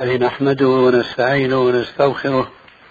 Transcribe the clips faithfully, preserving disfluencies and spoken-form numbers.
نحمده ونستعينه ونستغفره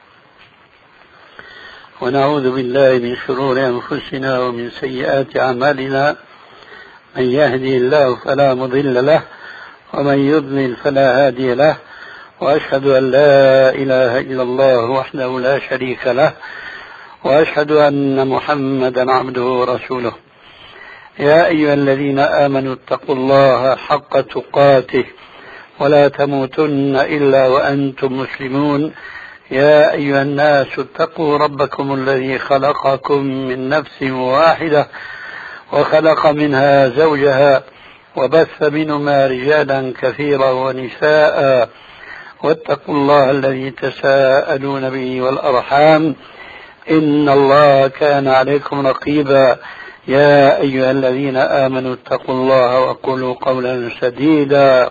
ونعوذ بالله من شرور أنفسنا ومن سيئات أعمالنا. من يهدي الله فلا مضل له ومن يضلل فلا هادي له، وأشهد أن لا إله إلا الله وحده لا شريك له، وأشهد أن محمدا عبده ورسوله. يا أيها الذين آمنوا اتقوا الله حق تقاته ولا تموتن إلا وأنتم مسلمون. يا أيها الناس اتقوا ربكم الذي خلقكم من نفس واحدة وخلق منها زوجها وبث منهما رجالا كثيرا ونساء، واتقوا الله الذي تساءلون به والأرحام إن الله كان عليكم رقيبا. يا أيها الذين آمنوا اتقوا الله وقولوا قولا سديدا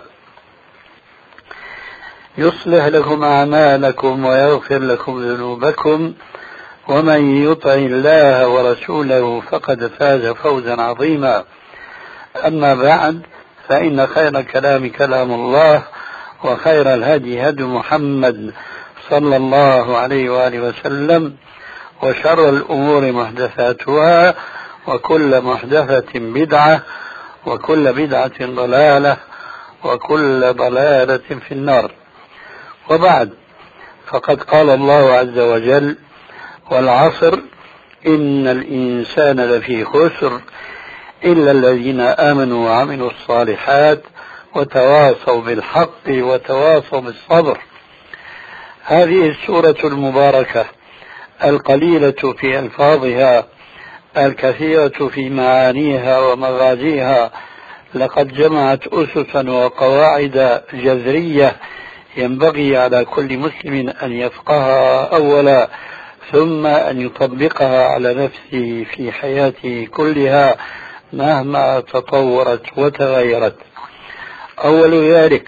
يصلح لكم أعمالكم ويغفر لكم ذنوبكم، ومن يطع الله ورسوله فقد فاز فوزا عظيما. أما بعد، فإن خير الكلام كلام الله، وخير الهدي هدي محمد صلى الله عليه وآله وسلم، وشر الأمور محدثاتها، وكل محدثة بدعة، وكل بدعة ضلالة، وكل ضلالة في النار. وبعد، فقد قال الله عز وجل: والعصر إن الإنسان لفي خسر إلا الذين آمنوا وعملوا الصالحات وتواصوا بالحق وتواصوا بالصبر. هذه السورة المباركة القليلة في ألفاظها الكثيرة في معانيها ومغازيها لقد جمعت أسسا وقواعد جذرية ينبغي على كل مسلم أن يفقهها أولا، ثم أن يطبقها على نفسه في حياته كلها مهما تطورت وتغيرت. أول ذلك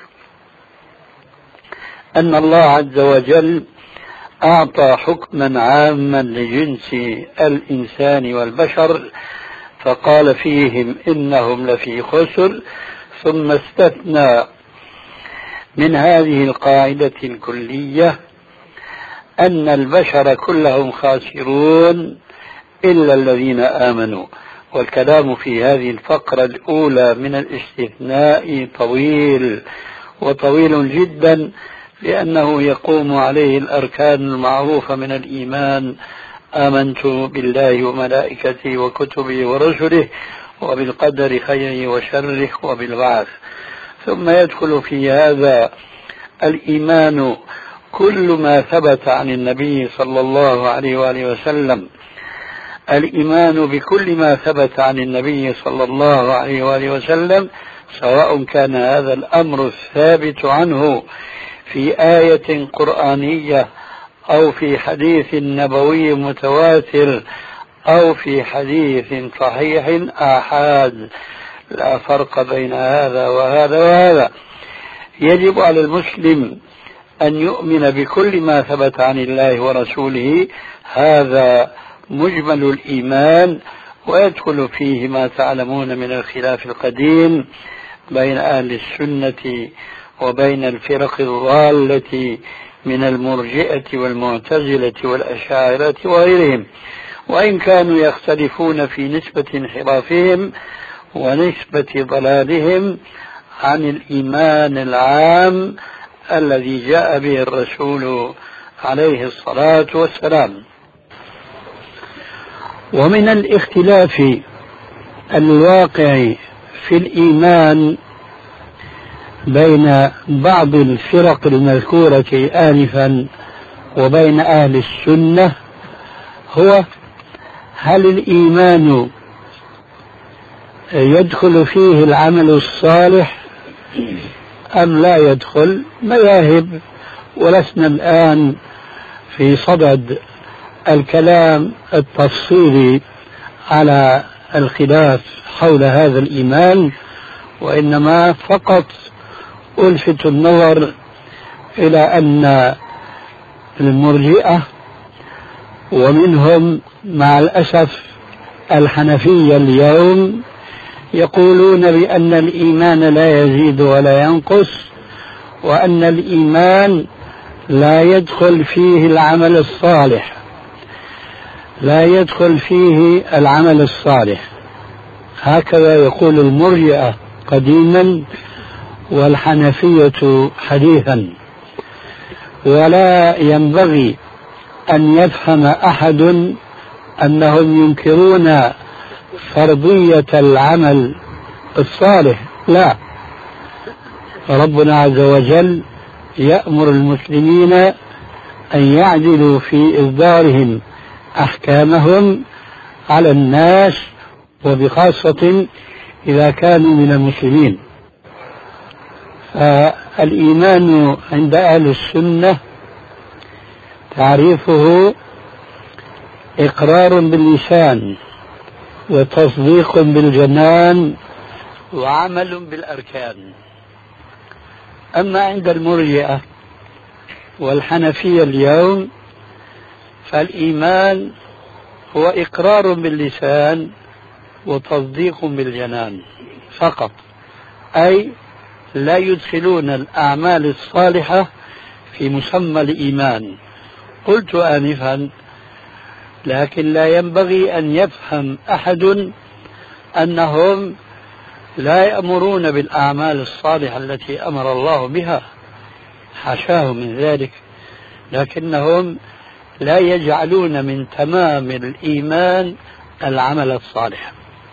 أن الله عز وجل أعطى حكما عاما لجنس الإنسان والبشر، فقال فيهم إنهم لفي خسر، ثم استثنى من هذه القاعدة الكلية أن البشر كلهم خاسرون إلا الذين آمنوا. والكلام في هذه الفقرة الأولى من الاستثناء طويل وطويل جدا، لأنه يقوم عليه الأركان المعروفة من الإيمان: آمنت بالله وملائكته وكتبه ورسله وبالقدر خيره وشره وبالبعث. ثم يدخل في هذا الإيمان كل ما ثبت عن النبي صلى الله عليه وآله وسلم، الإيمان بكل ما ثبت عن النبي صلى الله عليه وآله وسلم، سواء كان هذا الأمر الثابت عنه في آية قرآنية أو في حديث نبوي متواتر أو في حديث صحيح آحاد، لا فرق بين هذا وهذا وهذا. يجب على المسلم أن يؤمن بكل ما ثبت عن الله ورسوله، هذا مجمل الإيمان، ويدخل فيه ما تعلمون من الخلاف القديم بين أهل السنة وبين الفرق الضالة من المرجئة والمعتزلة والأشاعرة وغيرهم، وإن كانوا يختلفون في نسبة انحرافهم ونسبة ضلالهم عن الإيمان العام الذي جاء به الرسول عليه الصلاة والسلام. ومن الاختلاف الواقع في الإيمان بين بعض الفرق المذكورة آنفا وبين أهل السنة هو: هل الإيمان يدخل فيه العمل الصالح أم لا يدخل؟ مذاهب، ولسنا الآن في صدد الكلام التفصيلي على الخلاف حول هذا الإيمان، وإنما فقط ألفت النظر إلى أن المرجئة ومنهم مع الأسف الحنفية اليوم يقولون بأن الإيمان لا يزيد ولا ينقص، وأن الإيمان لا يدخل فيه العمل الصالح، لا يدخل فيه العمل الصالح. هكذا يقول المرجئة قديما والحنفية حديثا. ولا ينبغي أن يفهم أحد أنهم ينكرون فرضية العمل الصالح، لا، ربنا عز وجل يأمر المسلمين أن يعدلوا في إصدارهم أحكامهم على الناس، وبخاصة إذا كانوا من المسلمين. فالإيمان عند أهل السنة تعريفه إقرار باللسان وتصديق بالجنان وعمل بالأركان. أما عند المرجئة والحنفية اليوم فالإيمان هو إقرار باللسان وتصديق بالجنان فقط، أي لا يدخلون الأعمال الصالحة في مسمى الإيمان. قلت آنفا لكن لا ينبغي أن يفهم أحد أنهم لا يأمرون بالأعمال الصالحة التي أمر الله بها، حاشاه من ذلك، لكنهم لا يجعلون من تمام الإيمان العمل الصالح.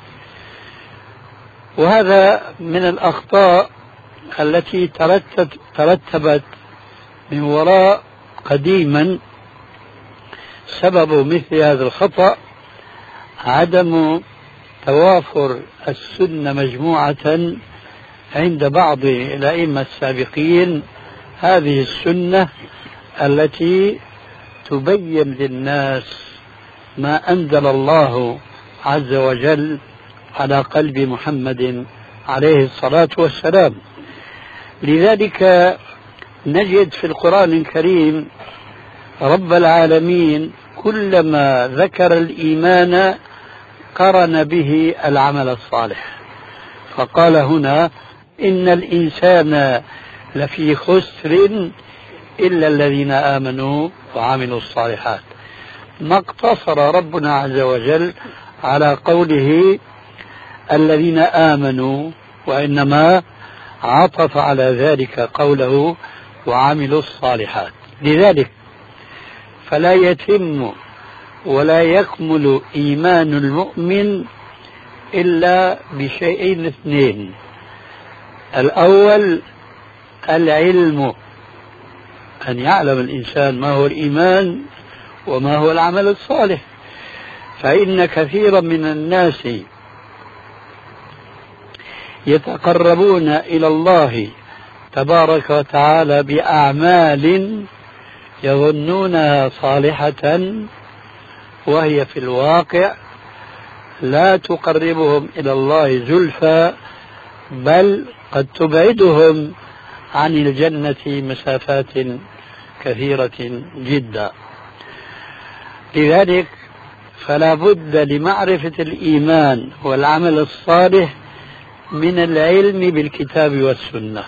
وهذا من الأخطاء التي ترتبت من وراء قديما. سبب مثل هذا الخطأ عدم توافر السنة مجموعة عند بعض الأئمة السابقين، هذه السنة التي تبين للناس ما أنزل الله عز وجل على قلب محمد عليه الصلاة والسلام. لذلك نجد في القرآن الكريم رب العالمين كلما ذكر الإيمان قرن به العمل الصالح، فقال هنا إن الإنسان لفي خسر إلا الذين آمنوا وعملوا الصالحات. ما اقتصر ربنا عز وجل على قوله الذين آمنوا، وإنما عطف على ذلك قوله وعملوا الصالحات. لذلك فلا يتم ولا يكمل إيمان المؤمن إلا بشيئين اثنين: الأول العلم، أن يعلم الإنسان ما هو الإيمان وما هو العمل الصالح. فإن كثيرا من الناس يتقربون إلى الله تبارك وتعالى بأعمال يظنونها صالحة، وهي في الواقع لا تقربهم إلى الله زلفى، بل قد تبعدهم عن الجنة مسافات كثيرة جدا. لذلك فلا بد لمعرفة الإيمان والعمل الصالح من العلم بالكتاب والسنة.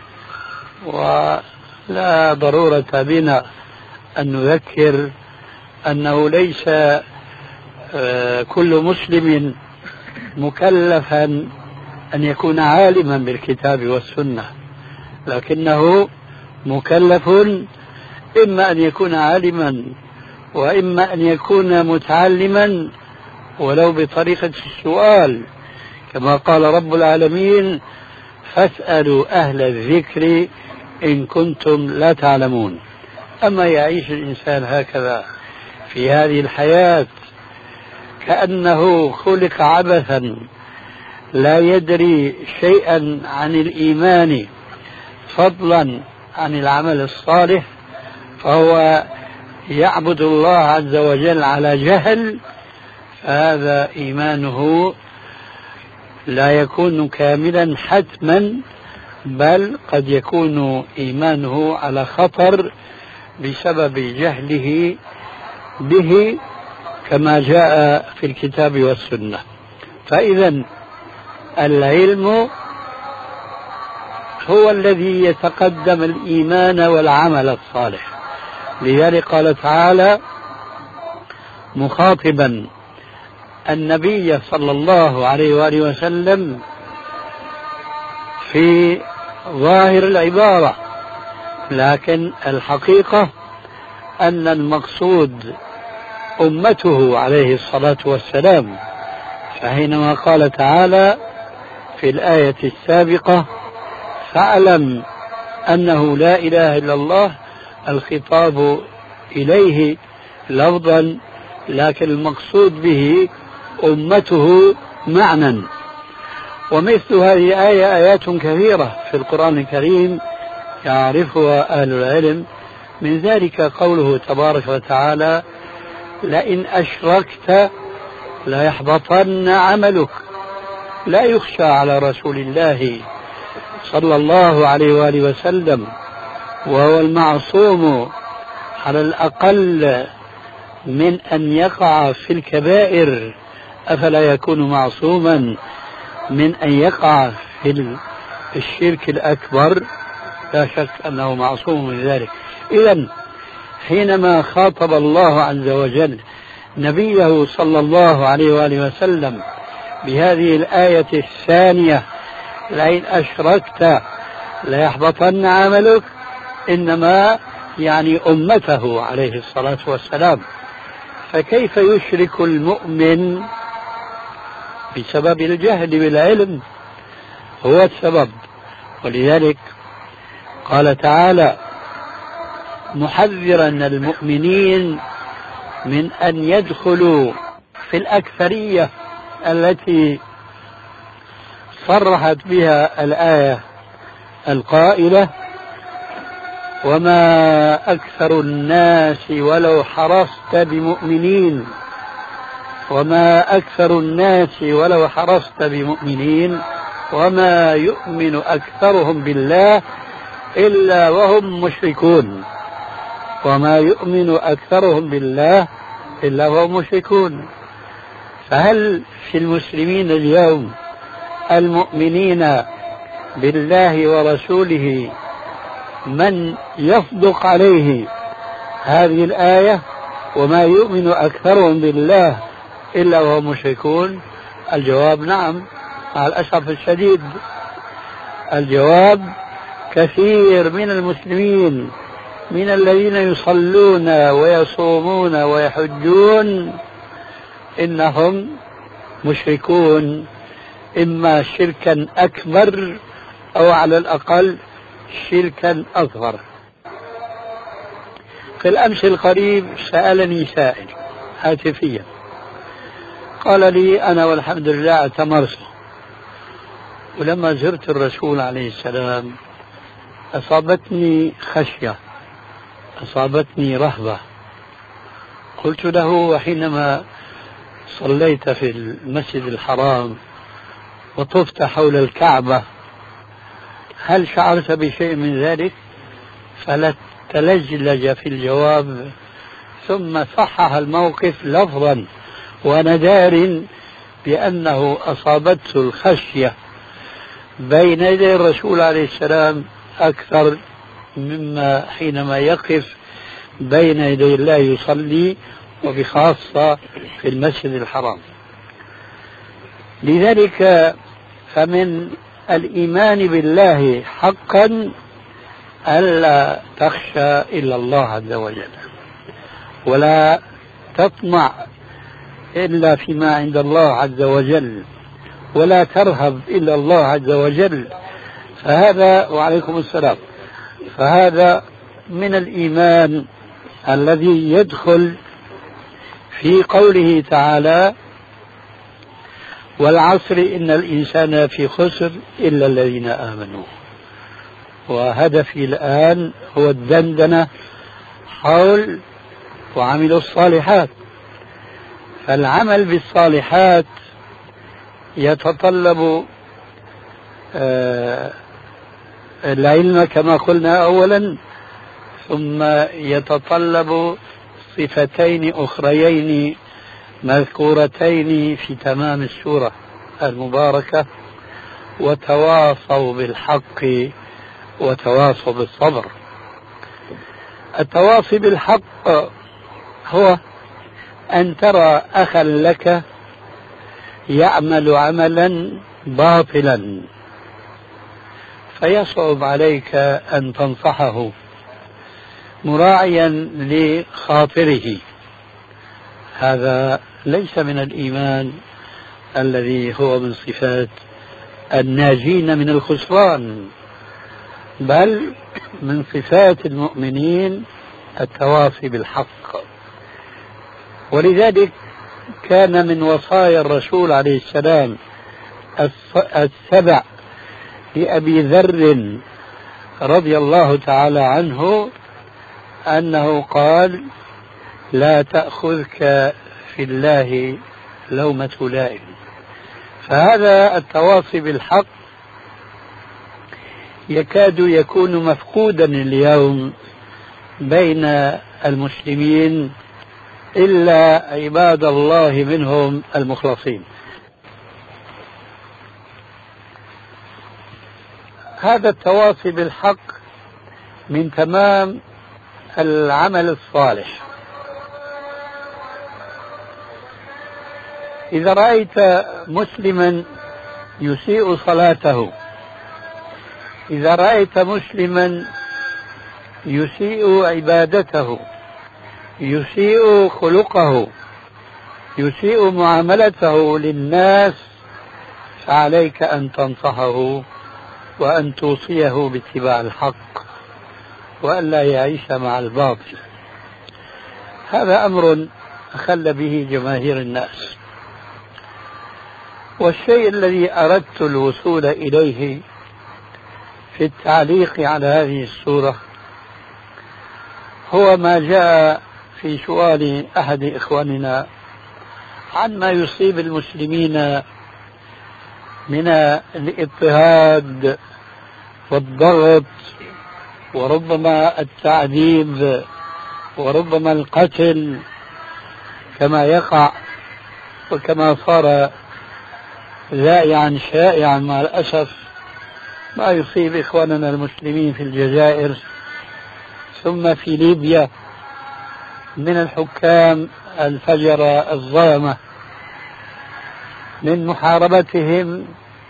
ولا ضرورة بنا أن نذكر أنه ليس كل مسلم مكلفا أن يكون عالما بالكتاب والسنة، لكنه مكلف إما أن يكون عالما وإما أن يكون متعلما ولو بطريقة السؤال، كما قال رب العالمين فاسألوا أهل الذكر إن كنتم لا تعلمون. أما يعيش الإنسان هكذا في هذه الحياة كأنه خلق عبثا لا يدري شيئا عن الإيمان فضلا عن العمل الصالح، فهو يعبد الله عز وجل على جهل، فهذا إيمانه لا يكون كاملا حتما، بل قد يكون إيمانه على خطر بسبب جهله به كما جاء في الكتاب والسنة. فإذا العلم هو الذي يتقدم الإيمان والعمل الصالح. لذلك قال تعالى مخاطبا النبي صلى الله عليه وآله وسلم في ظاهر العبارة، لكن الحقيقة أن المقصود أمته عليه الصلاة والسلام. فحينما قال تعالى في الآية السابقة فاعلم أنه لا إله إلا الله، الخطاب إليه لفظا، لكن المقصود به أمته معنى. ومثل هذه آية آيات كثيرة في القرآن الكريم يعرفها أهل العلم، من ذلك قوله تبارك وتعالى لئن أشركت ليحبطن عملك. لا يخشى على رسول الله صلى الله عليه وآله وسلم وهو المعصوم على الأقل من أن يقع في الكبائر، أفلا يكون معصوما من أن يقع في الشرك الأكبر؟ لا شك أنه معصوم من ذلك. إذن حينما خاطب الله عز وجل نبيه صلى الله عليه وآله وسلم بهذه الآية الثانية لئن أشركت ليحبطن عملك، إنما يعني أمته عليه الصلاة والسلام. فكيف يشرك المؤمن بسبب الجهل بالعلم؟ هو السبب. ولذلك قال تعالى محذرا المؤمنين من أن يدخلوا في الأكثرية التي صرحت بها الآية القائلة وما أكثر الناس ولو حرصت بمؤمنين، وما أكثر الناس ولو حرصت بمؤمنين وما يؤمن أكثرهم بالله إلا وهم مشركون، وما يؤمن أكثرهم بالله إلا وهم مشركون. فهل في المسلمين اليوم المؤمنين بالله ورسوله من يصدق عليه هذه الآية وما يؤمن أكثرهم بالله إلا وهم مشركون؟ الجواب نعم، مع الأسف الشديد. الجواب كثير من المسلمين من الذين يصلون ويصومون ويحجون إنهم مشركون، إما شركا أكبر أو على الأقل شركا أصغر. في الأمس القريب سألني سائل هاتفيا قال لي أنا والحمد لله اعتمرت، ولما زرت الرسول عليه السلام أصابتني خشية، أصابتني رهبة. قلت له وحينما صليت في المسجد الحرام وطفت حول الكعبة هل شعرت بشيء من ذلك؟ فلتلجلج في الجواب ثم صحح الموقف لفظا، وأنا دار بأنه أصابته الخشية بين يدي الرسول عليه السلام أكثر مما حينما يقف بين يدي الله يصلي، وبخاصة في المسجد الحرام. لذلك فمن الإيمان بالله حقا ألا تخشى إلا الله عز وجل، ولا تطمع إلا فيما عند الله عز وجل، ولا ترهب إلا الله عز وجل. فهذا وعليكم السلام فهذا من الإيمان الذي يدخل في قوله تعالى والعصر إن الإنسان في خسر إلا الذين آمنوا. وهدفي الآن هو الدندنة حول وعملوا الصالحات. فالعمل بالصالحات يتطلب آه العلم كما قلنا أولا، ثم يتطلب صفتين أخريين مذكورتين في تمام السورة المباركة وتواصوا بالحق وتواصوا بالصبر. التواصي بالحق هو أن ترى أخا لك يعمل عملا باطلا فيصعب عليك أن تنصحه مراعيا لخاطره، هذا ليس من الإيمان الذي هو من صفات الناجين من الخسران، بل من صفات المؤمنين التواصي بالحق. ولذلك كان من وصايا الرسول عليه السلام السبع لأبي ذر رضي الله تعالى عنه أنه قال: لا تأخذك في الله لومة لائم. فهذا التواصي بالحق يكاد يكون مفقودا اليوم بين المسلمين إلا عباد الله منهم المخلصين. هذا التواصي بالحق من تمام العمل الصالح. إذا رأيت مسلما يسيء صلاته، إذا رأيت مسلما يسيء عبادته، يسيء خلقه، يسيء معاملته للناس، فعليك أن تنصحه وأن توصيه باتباع الحق وأن لا يعيش مع الباطل. هذا أمر أخل به جماهير الناس. والشيء الذي أردت الوصول إليه في التعليق على هذه السورة هو ما جاء في سؤال أحد إخواننا عن ما يصيب المسلمين من الاضطهاد والضغط وربما التعذيب وربما القتل كما يقع وكما صار ذائعا شائعا مع الأسف ما يصيب إخواننا المسلمين في الجزائر ثم في ليبيا من الحكام الفجرة الظلمة من محاربتهم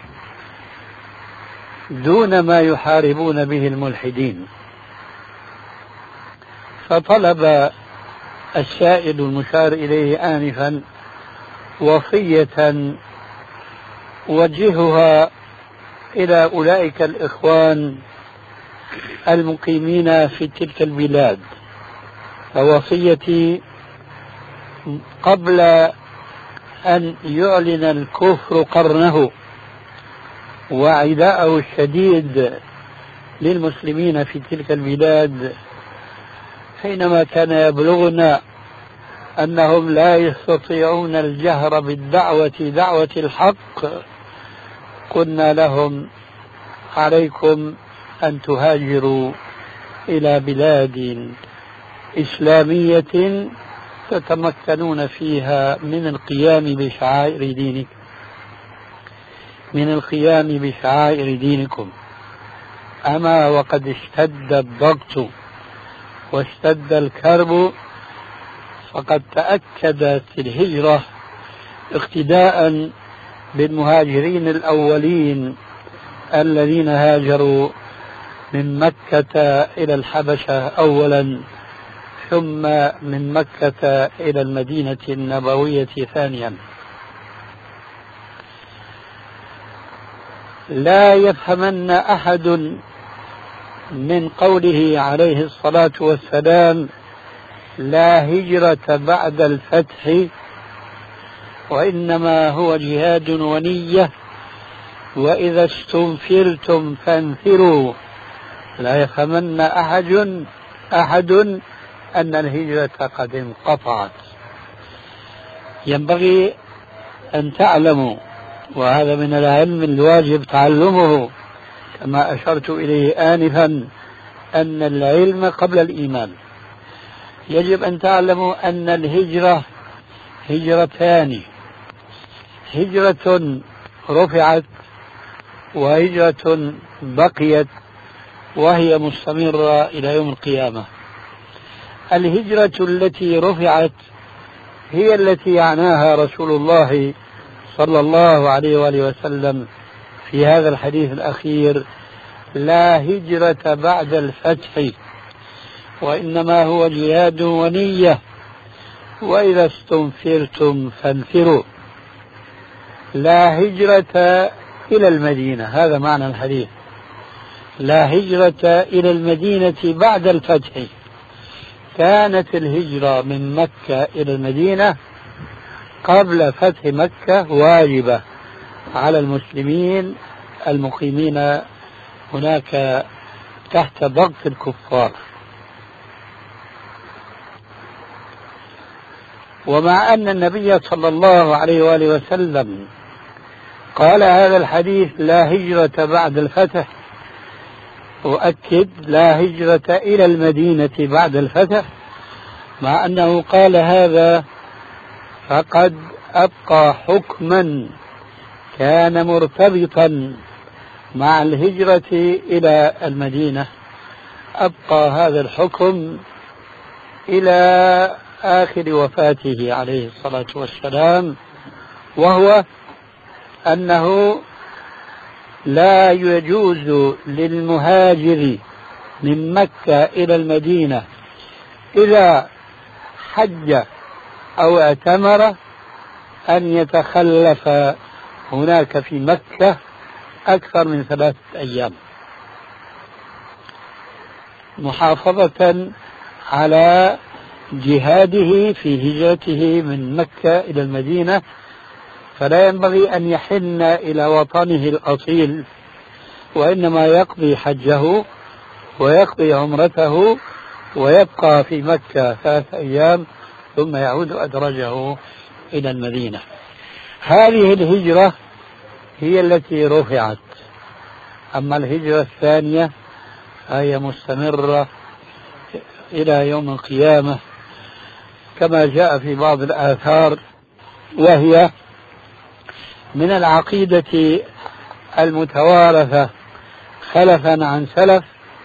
دون ما يحاربون به الملحدين. فطلب السائل المشار إليه آنفا وصية وجهها إلى أولئك الإخوان المقيمين في تلك البلاد. فوصيتي قبل أن يعلن الكفر قرنه وعداءه الشديد للمسلمين في تلك البلاد، حينما كان يبلغنا أنهم لا يستطيعون الجهر بالدعوة دعوة الحق، قلنا لهم: عليكم أن تهاجروا إلى بلاد إسلامية تتمكنون فيها من القيام بشعائر دينك من القيام بشعائر دينكم. أما وقد اشتد الضغط واشتد الكرب، فقد تأكدت الهجرة اقتداء بالمهاجرين الأولين الذين هاجروا من مكة إلى الحبشة أولا، ثم من مكة إلى المدينة النبوية ثانيا. لا يفهمن أحد من قوله عليه الصلاة والسلام: لا هجرة بعد الفتح، وإنما هو جهاد ونية، وإذا استنفرتم فانفروا. لا يفهمن أحد أحد أن الهجرة قد انقطعت. ينبغي أن تعلموا، وهذا من العلم الواجب تعلمه كما أشرت إليه آنفا، أن العلم قبل الإيمان. يجب أن تعلموا أن الهجرة هجرتان: هجرة رفعت وهجرة بقيت وهي مستمرة إلى يوم القيامة. الهجرة التي رفعت هي التي يعناها رسول الله صلى الله عليه وآله وسلم في هذا الحديث الأخير: لا هجرة بعد الفتح، وإنما هو جهاد ونية، وإذا استنفرتم فانفروا. لا هجرة إلى المدينة، هذا معنى الحديث. لا هجرة إلى المدينة بعد الفتح. كانت الهجرة من مكة إلى المدينة قبل فتح مكة واجبة على المسلمين المقيمين هناك تحت ضغط الكفار. ومع أن النبي صلى الله عليه وآله وسلم قال هذا الحديث: لا هجرة بعد الفتح، أؤكد: لا هجرة إلى المدينة بعد الفتح، مع أنه قال هذا فقد أبقى حكما كان مرتبطا مع الهجرة إلى المدينة، أبقى هذا الحكم إلى آخر وفاته عليه الصلاة والسلام، وهو أنه لا يجوز للمهاجر من مكة إلى المدينة إذا حج أو اعتمر أن يتخلف هناك في مكة أكثر من ثلاثة أيام، محافظة على جهاده في هجرته من مكة إلى المدينة. فلا ينبغي أن يحن إلى وطنه الأصيل، وإنما يقضي حجه ويقضي عمرته ويبقى في مكة ثلاثة أيام ثم يعود أدرجه إلى المدينة. هذه الهجرة هي التي رفعت. أما الهجرة الثانية فهي مستمرة إلى يوم القيامة كما جاء في بعض الآثار، وهي من العقيدة المتوارثة خلفا عن سلف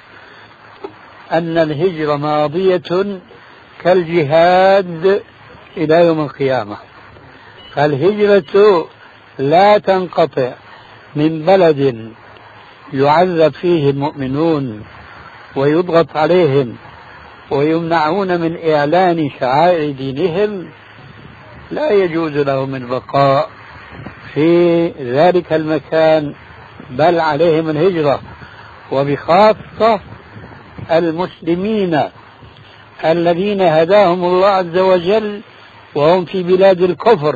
أن الهجرة ماضية كالجهاد إلى يوم القيامة. فالهجرة لا تنقطع من بلد يعذب فيه المؤمنون ويضغط عليهم ويمنعون من إعلان شعائر دينهم، لا يجوز لهم البقاء في ذلك المكان، بل عليهم الهجرة. وبخاصة المسلمين الذين هداهم الله عز وجل وهم في بلاد الكفر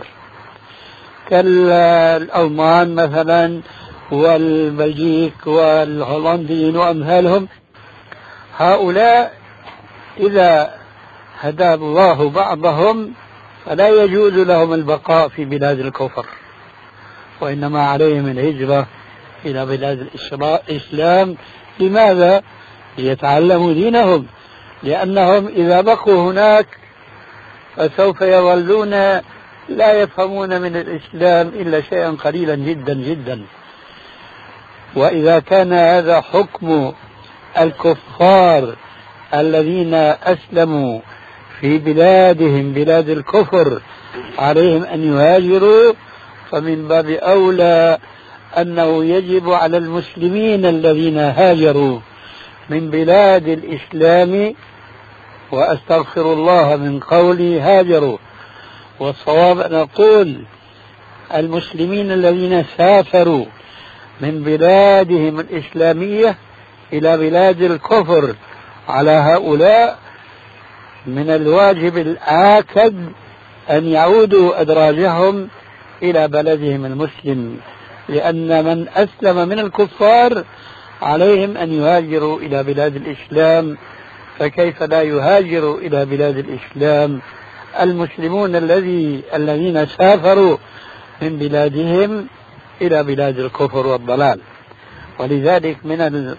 كالألمان مثلا والبلجيك والهولنديين وأمثالهم، هؤلاء إذا هدى الله بعضهم فلا يجوز لهم البقاء في بلاد الكفر، وإنما عليهم الهجرة إلى بلاد الإسلام. لماذا؟ ليتعلموا دينهم، لأنهم إذا بقوا هناك فسوف يظلون لا يفهمون من الإسلام إلا شيئا قليلا جدا جدا. وإذا كان هذا حكم الكفار الذين أسلموا في بلادهم بلاد الكفر عليهم أن يهاجروا، فمن باب أولى أنه يجب على المسلمين الذين هاجروا من بلاد الإسلام، وأستغفر الله من قولي هاجروا، والصواب أن أقول المسلمين الذين سافروا من بلادهم الإسلامية إلى بلاد الكفر، على هؤلاء من الواجب الآكد أن يعودوا أدراجهم إلى بلدهم المسلم، لأن من أسلم من الكفار عليهم أن يهاجروا إلى بلاد الإسلام، فكيف لا يهاجر إلى بلاد الإسلام المسلمون الذي الذين سافروا من بلادهم إلى بلاد الكفر والضلال؟ ولذلك من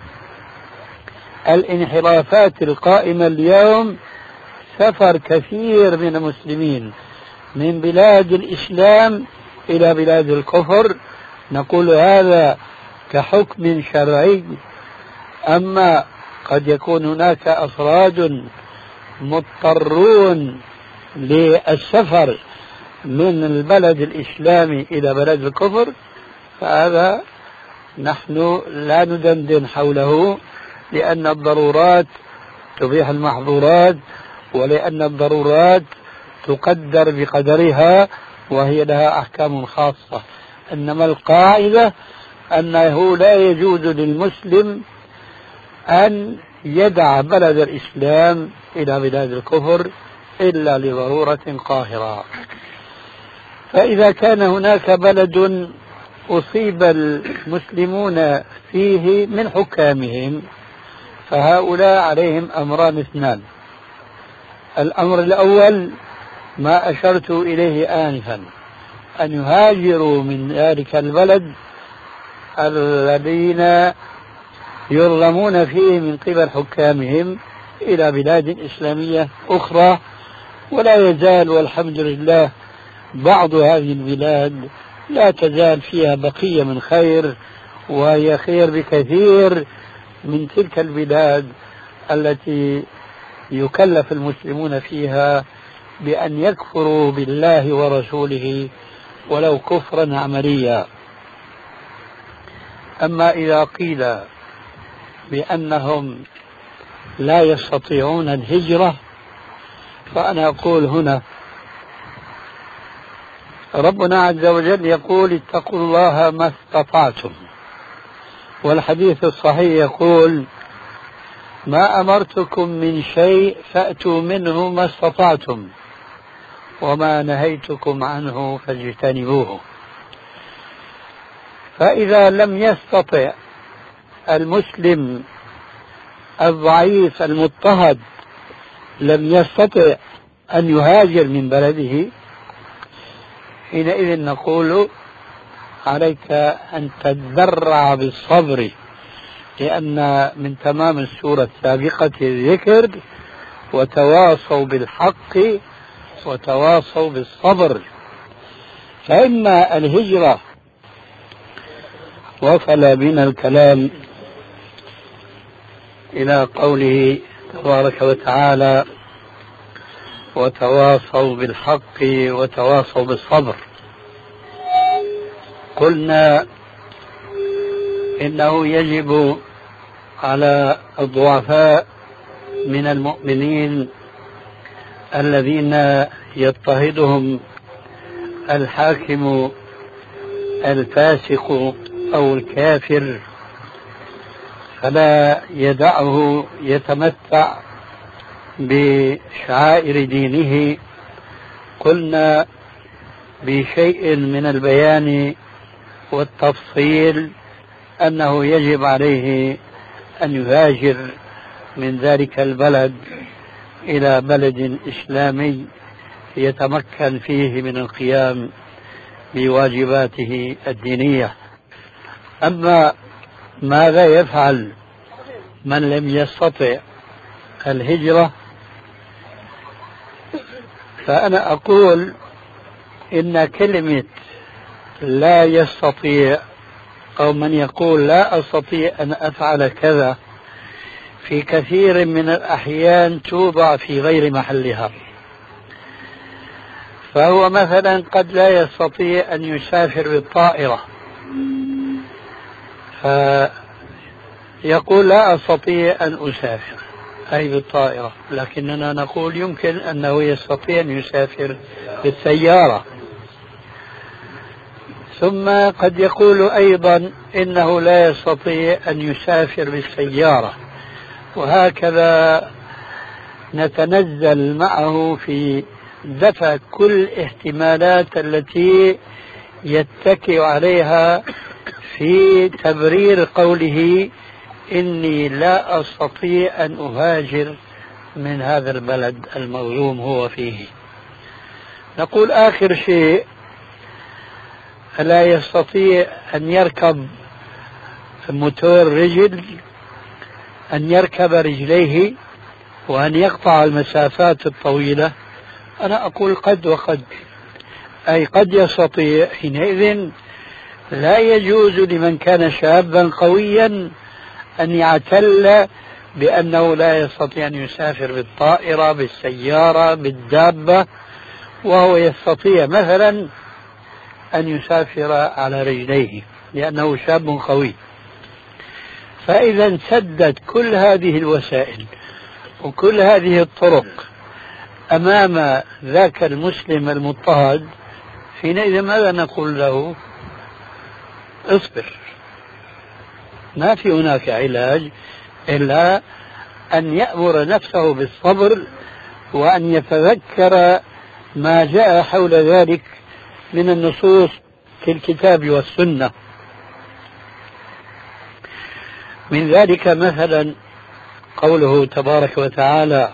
الانحرافات القائمة اليوم سفر كثير من المسلمين من بلاد الإسلام إلى بلاد الكفر. نقول هذا كحكم شرعي أما قد يكون هناك أفراد مضطرون للسفر من البلد الإسلامي إلى بلد الكفر، فهذا نحن لا ندندن حوله، لأن الضرورات تبيح المحظورات، ولأن الضرورات تقدر بقدرها وهي لها أحكام خاصة. إنما القاعدة أنه لا يجوز للمسلم أن يدع بلد الإسلام إلى بلاد الكفر إلا لضرورة قاهرة. فإذا كان هناك بلد أصيب المسلمون فيه من حكامهم، فهؤلاء عليهم أمران اثنان. الأمر الأول ما أشرت إليه آنفا، أن يهاجروا من ذلك البلد الذين يظلمون فيه من قبل حكامهم إلى بلاد إسلامية أخرى. ولا يزال والحمد لله بعض هذه البلاد لا تزال فيها بقية من خير، وهي خير بكثير من تلك البلاد التي يكلف المسلمون فيها بأن يكفروا بالله ورسوله ولو كفرا عمليا. أما إذا قيل بأنهم لا يستطيعون الهجرة، فأنا أقول هنا ربنا عز وجل يقول اتقوا الله ما استطعتم، والحديث الصحيح يقول ما أمرتكم من شيء فأتوا منه ما استطعتم وما نهيتكم عنه فاجتنبوه. فإذا لم يستطع المسلم الضعيف المضطهد لم يستطع أن يهاجر من بلده، حينئذ نقول عليك أن تتذرع بالصبر، لأن من تمام السورة السابقة الذكر وتواصوا بالحق وتواصوا بالصبر. فإما الهجرة، وصل بنا الكلام إلى قوله تبارك وتعالى وتواصوا بالحق وتواصوا بالصبر. قلنا إنه يجب على الضعفاء من المؤمنين الذين يضطهدهم الحاكم الفاسق أو الكافر فلا يدعه يتمتع بشعائر دينه. قلنا بشيء من البيان والتفصيل أنه يجب عليه أن يهاجر من ذلك البلد إلى بلد إسلامي يتمكن فيه من القيام بواجباته الدينية. أما ماذا يفعل من لم يستطع الهجرة؟ فأنا أقول إن كلمة لا يستطيع أو من يقول لا أستطيع أن أفعل كذا في كثير من الأحيان توضع في غير محلها. فهو مثلا قد لا يستطيع أن يسافر بالطائرة، فيقول لا أستطيع أن أسافر أي بالطائرة، لكننا نقول يمكن أنه يستطيع أن يسافر بالسيارة. ثم قد يقول أيضا إنه لا يستطيع أن يسافر بالسيارة، وهكذا نتنزل معه في دفع كل الاحتمالات التي يتكئ عليها في تبرير قوله إني لا أستطيع أن أهاجر من هذا البلد المظلوم هو فيه. نقول آخر شيء لا يستطيع أن يركب موتور رجل، أن يركب رجليه وأن يقطع المسافات الطويلة. أنا أقول قد وقد، أي قد يستطيع. حينئذ لا يجوز لمن كان شابا قويا أن يعتل بأنه لا يستطيع أن يسافر بالطائرة بالسيارة بالدابة، وهو يستطيع مثلا أن يسافر على رجليه لأنه شاب قوي. فإذا سدت كل هذه الوسائل وكل هذه الطرق أمام ذاك المسلم المضطهد، حينئذ ماذا نقول له؟ اصبر، ما في هناك علاج إلا أن يأمر نفسه بالصبر وأن يتذكر ما جاء حول ذلك من النصوص في الكتاب والسنة. من ذلك مثلا قوله تبارك وتعالى: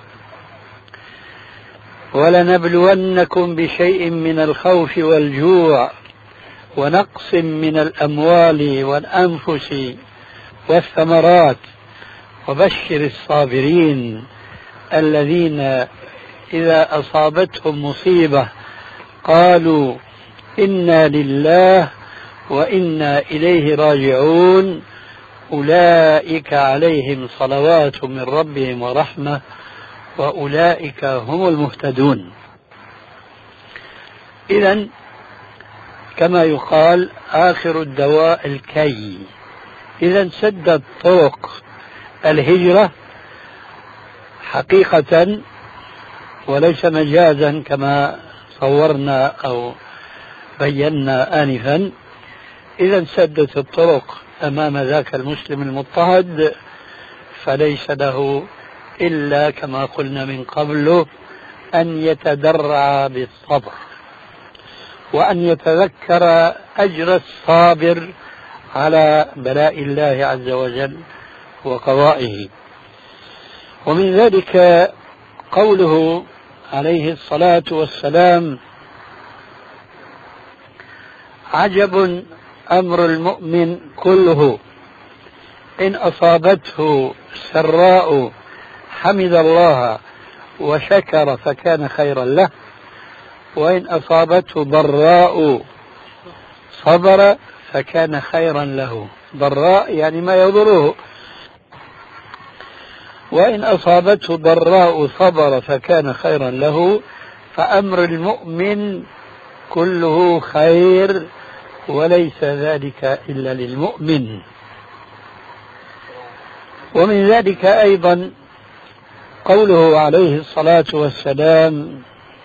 ولنبلونكم بشيء من الخوف والجوع ونقص من الأموال والأنفس والثمرات وبشر الصابرين الذين إذا أصابتهم مصيبة قالوا إنا لله وإنا إليه راجعون أولئك عليهم صلوات من ربهم ورحمة وأولئك هم المهتدون. إذن كما يقال آخر الدواء الكي. إذن سدت طرق الهجرة حقيقة وليس مجازا كما صورنا أو بينا آنفا. إذن سدت الطرق أمام ذاك المسلم المضطهد، فليس له إلا كما قلنا من قبل أن يتدرع بالصبر وأن يتذكر أجر الصابر على بلاء الله عز وجل وقضائه. ومن ذلك قوله عليه الصلاة والسلام: عجب أمر المؤمن كله، إن أصابته سراء حمد الله وشكر فكان خيرا له، وإن أصابته ضراء صبر فكان خيرا له. ضراء يعني ما يضره. وإن أصابته ضراء صبر فكان خيرا له. فأمر المؤمن كله خير وليس ذلك إلا للمؤمن. ومن ذلك أيضا قوله عليه الصلاة والسلام: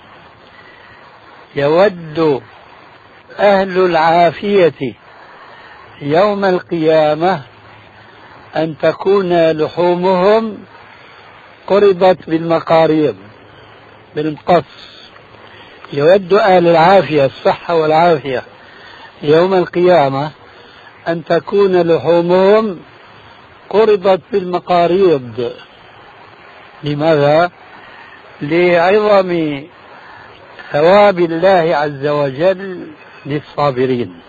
يود أهل العافية يوم القيامة أن تكون لحومهم قرضت بالمقاريض بالمقص. يود أهل العافية الصحة والعافية يوم القيامة أن تكون لحومهم قرضت بالمقاريض. لماذا؟ لعظم ثواب الله عز وجل للصابرين.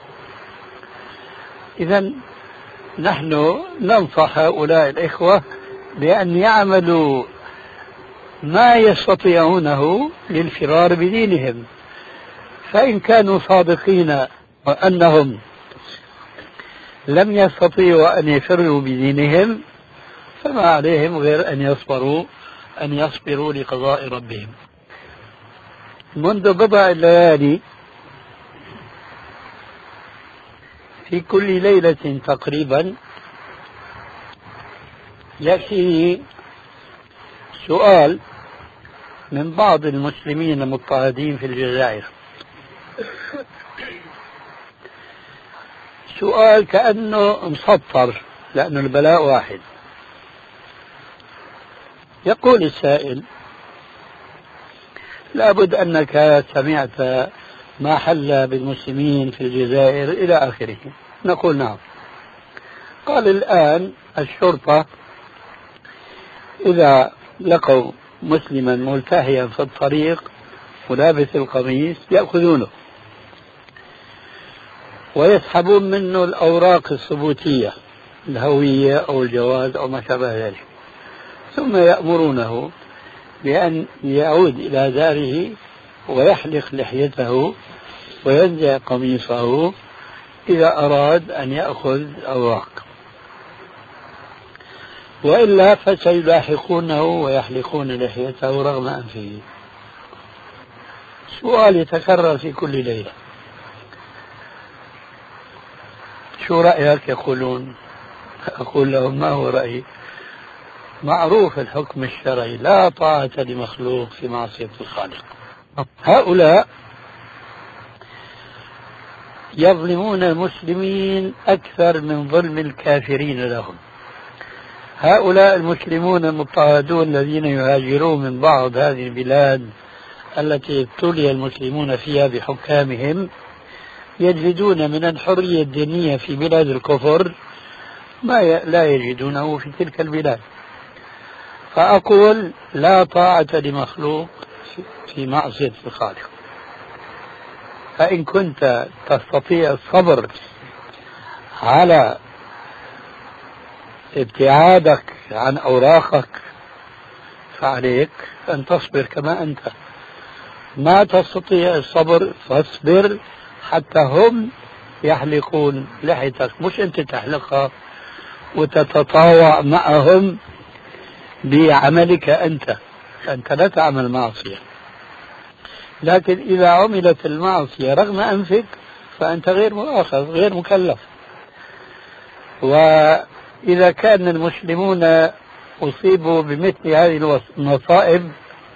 إذن نحن ننصح هؤلاء الإخوة بأن يعملوا ما يستطيعونه للفرار بدينهم، فإن كانوا صادقين وأنهم لم يستطيعوا أن يفروا بدينهم فما عليهم غير أن يصبروا أن يصبروا لقضاء ربهم. منذ بضع ليالي في كل ليلة تقريبا يأتيني سؤال من بعض المسلمين المضطهدين في الجزائر، سؤال كأنه مسطر لأن البلاء واحد. يقول السائل: لابد أنك سمعت ما حل بالمسلمين في الجزائر إلى آخره. نقول: نعم. قال: الآن الشرطة إذا لقوا مسلما ملتهيا في الطريق ولابس القميص يأخذونه ويسحبون منه الأوراق الثبوتية، الهوية أو الجواز أو ما شابه ذلك، ثم يأمرونه بأن يعود إلى داره ويحلق لحيته وينزع قميصه إذا أراد أن يأخذ أوراق. وإلا فسيلاحقونه ويحلقون لحيته رغم أنفه. سؤال يتكرر في كل ليلة: شو رأيك؟ يقولون. أقول لهم: ما هو رأيي؟ معروف الحكم الشرعي: لا طاعة لمخلوق في معصية الخالق. هؤلاء يظلمون المسلمين أكثر من ظلم الكافرين لهم. هؤلاء المسلمون المضطهدون الذين يهاجرون من بعض هذه البلاد التي ابتلي المسلمون فيها بحكامهم يجدون من الحرية الدينية في بلاد الكفر ما لا يجدونه في تلك البلاد. فأقول: لا طاعة لمخلوق في معصية الخالق. فإن كنت تستطيع الصبر على ابتعادك عن أوراقك فعليك أن تصبر كما أنت. ما تستطيع الصبر فاصبر حتى هم يحلقون لحيتك، مش أنت تحلقها وتتطاوع معهم بعملك أنت. أنت لا تعمل معصية، لكن إذا عملت المعصية رغم أنفك فأنت غير مؤاخذ، غير مكلف. وإذا كان المسلمون أصيبوا بمثل هذه المصائب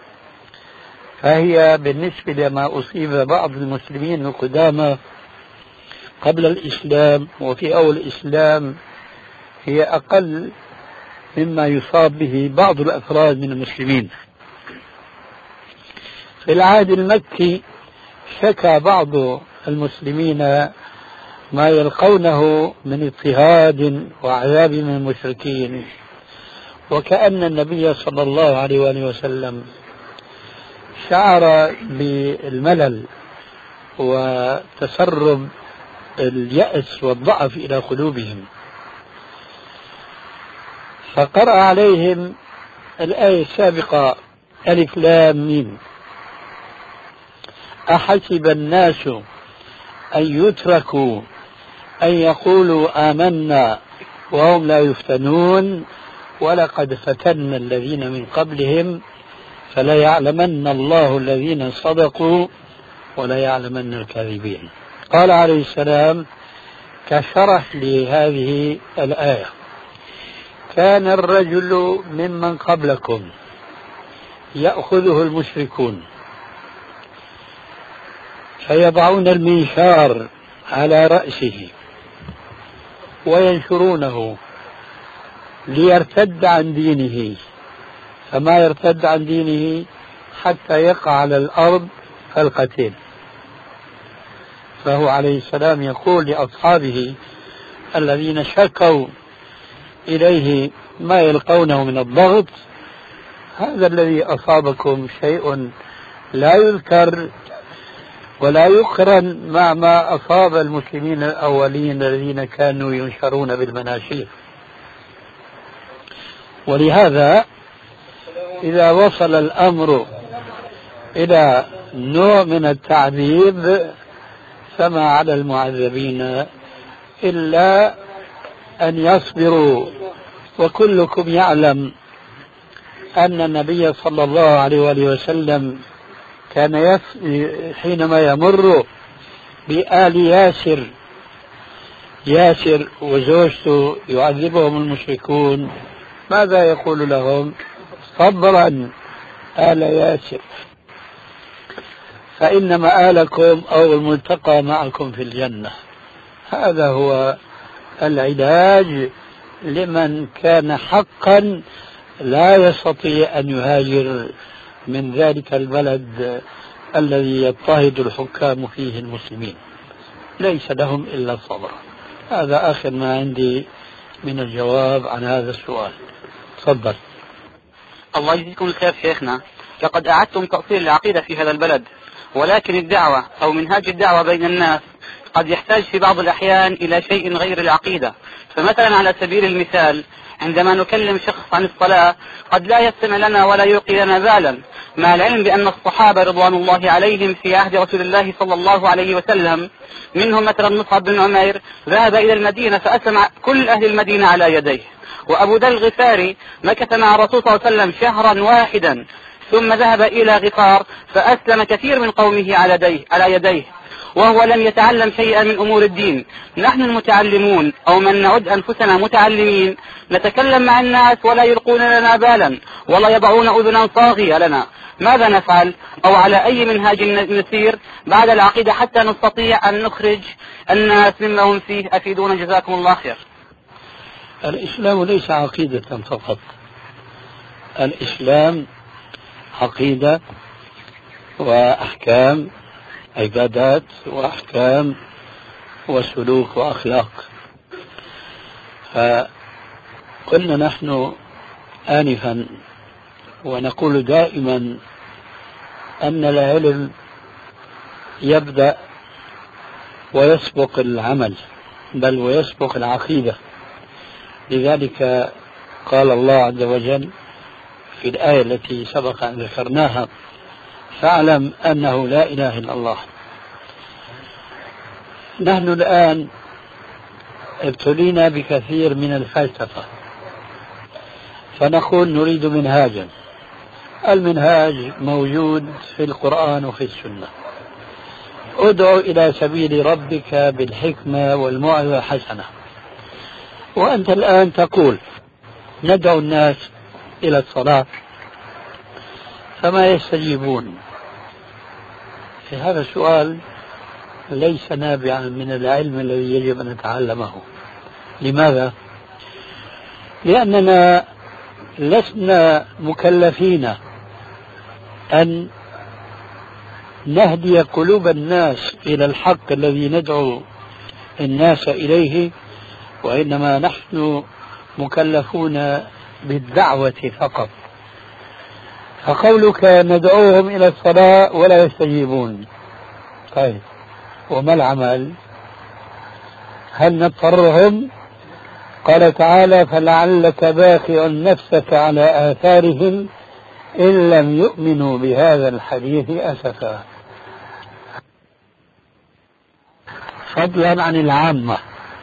فهي بالنسبة لما أصيب بعض المسلمين القدامى قبل الإسلام وفي أول الإسلام هي أقل مما يصاب به بعض الأفراد من المسلمين. في العهد المكي شكى بعض المسلمين ما يلقونه من اضطهاد وعذاب من المشركين، وكأن النبي صلى الله عليه وآله وسلم شعر بالملل وتسرب اليأس والضعف إلى قلوبهم، فقرأ عليهم الآية السابقة: ألف لام ميم أحسب الناس أن يتركوا أن يقولوا آمنا وهم لا يفتنون ولقد فتنا الذين من قبلهم فلا يعلمن الله الذين صدقوا ولا يعلمن الكاذبين. قال عليه السلام كشرح لهذه الآية: كان الرجل ممن قبلكم يأخذه المشركون فيضعون المنشار على رأسه وينشرونه ليرتد عن دينه، فما يرتد عن دينه حتى يقع على الأرض فالقتيل. فهو عليه السلام يقول لأصحابه الذين شكوا إليه ما يلقونه من الضغط: هذا الذي أصابكم شيء لا يذكر ولا يقرن مع ما أصاب المسلمين الأولين الذين كانوا ينشرون بالمناشير. ولهذا إذا وصل الأمر إلى نوع من التعذيب فما على المعذبين إلا أن يصبروا. وكلكم يعلم أن النبي صلى الله عليه وآله وسلم كان يف... حينما يمر بآل ياسر ياسر وزوجته يعذبهم المشركون ماذا يقول لهم؟ صبرا آل ياسر فإن مآلكم أو الملتقى معكم في الجنة. هذا هو العلاج لمن كان حقا لا يستطيع أن يهاجر من ذلك البلد الذي يضطهد الحكام فيه المسلمين، ليس لهم إلا الصبر. هذا آخر ما عندي من الجواب عن هذا السؤال. تفضل. الله يجزيكم الخير شيخنا، لقد أعدتم تأصيل العقيدة في هذا البلد، ولكن الدعوة أو منهاج الدعوة بين الناس قد يحتاج في بعض الأحيان إلى شيء غير العقيدة. فمثلا على سبيل المثال عندما نكلم شخص عن الصلاة قد لا يستمع لنا ولا يلقي لنا بالا، مع العلم بأن الصحابة رضوان الله عليهم في عهد رسول الله صلى الله عليه وسلم منهم مثلا مصعب بن عمير ذهب إلى المدينة فأسلم كل أهل المدينة على يديه، وأبو ذر الغفاري مكث مع الرسول صلى الله عليه وسلم شهرا واحدا ثم ذهب إلى غفار فأسلم كثير من قومه على يديه, على يديه وهو لم يتعلم شيئا من أمور الدين. نحن المتعلمون أو من نعد أنفسنا متعلمين نتكلم مع الناس ولا يلقون لنا بالا ولا يضعون أذنا صاغية لنا. ماذا نفعل أو على أي منهاج نسير بعد العقيدة حتى نستطيع أن نخرج الناس مما هم فيه؟ أفيدونا جزاكم الله خير. الإسلام ليس عقيدة فقط، الإسلام عقيدة وأحكام، عبادات وأحكام وسلوك وأخلاق. فقلنا نحن آنفا ونقول دائما أن العلم يبدأ ويسبق العمل بل ويسبق العقيدة. لذلك قال الله عز وجل في الآية التي سبق أن ذكرناها: فاعلم أنه لا إله إلا الله. نحن الآن ابتلينا بكثير من الفلسفة، فنقول نريد منهاجا. المنهاج موجود في القرآن وفي السنة: ادعو إلى سبيل ربك بالحكمة والموعظة الحسنة. وأنت الآن تقول ندعو الناس إلى الصلاة فما يستجيبون. في هذا السؤال ليس نابعا من العلم الذي يجب أن نتعلمه. لماذا؟ لأننا لسنا مكلفين أن نهدي قلوب الناس إلى الحق الذي ندعو الناس إليه، وإنما نحن مكلفون بالدعوة فقط. فقولك ندعوهم إلى الصلاة ولا يستجيبون، طيب وما العمل؟ هل نضطرهم؟ قال تعالى: فلعلك باخع نفسك على آثارهم إن لم يؤمنوا بهذا الحديث أسفا. فضلا عن العامة،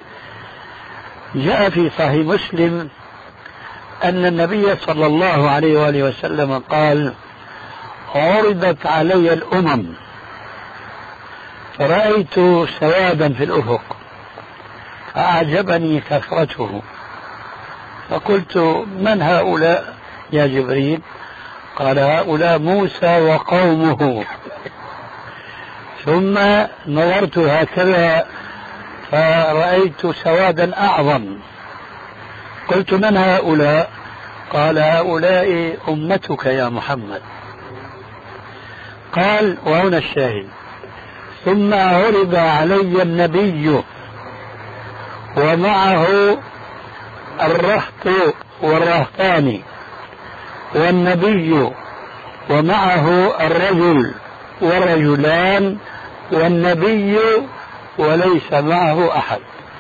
جاء في صحيح مسلم أن النبي صلى الله عليه وآله وسلم قال: عرضت علي الأمم فرأيت سوادا في الأفق فأعجبني كثرته، فقلت: من هؤلاء يا جبريل؟ قال: هؤلاء موسى وقومه. ثم نظرت هكذا فرأيت سوادا أعظم، قلت: من هؤلاء؟ قال: هؤلاء أمتك يا محمد. قال، وهنا الشاهد: ثم عرض علي النبي ومعه الرهط والرهطان، والنبي ومعه الرجل والرجلان، والنبي وليس معه أحد.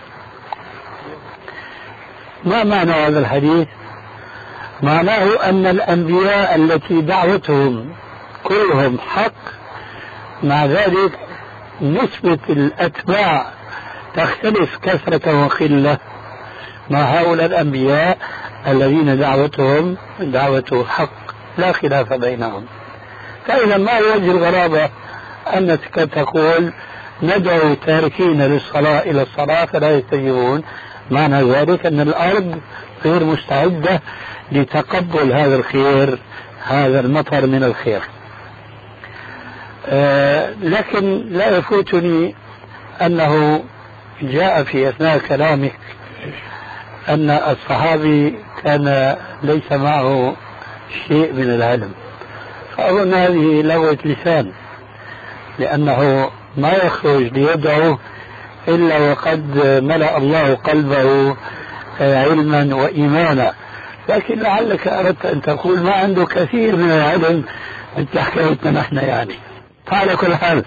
ما معنى هذا الحديث؟ معناه أن الأنبياء التي دعوتهم كلهم حق، مع ذلك نسبة الأتباع تختلف كثرة وقلة مع هؤلاء الأنبياء الذين دعوتهم دعوة حق لا خلاف بينهم. فإذا ما وجه الغرابة أنك تقول ندعو تاركين للصلاة إلى الصلاة فلا يستجيبون؟ معنى ذلك أن الأرض غير مستعدة لتقبل هذا الخير، هذا المطر من الخير. آه لكن لا يفوتني أنه جاء في أثناء كلامك أن الصحابي كان ليس معه شيء من العلم، فأظن هذه لغة لسان، لأنه ما يخرج ليدعو إلا وقد ملأ الله قلبه علما وإيمانا. لكن لعلك أردت أن تقول ما عنده كثير من العلم مثل حكايتنا نحن يعني. فعلى كل حال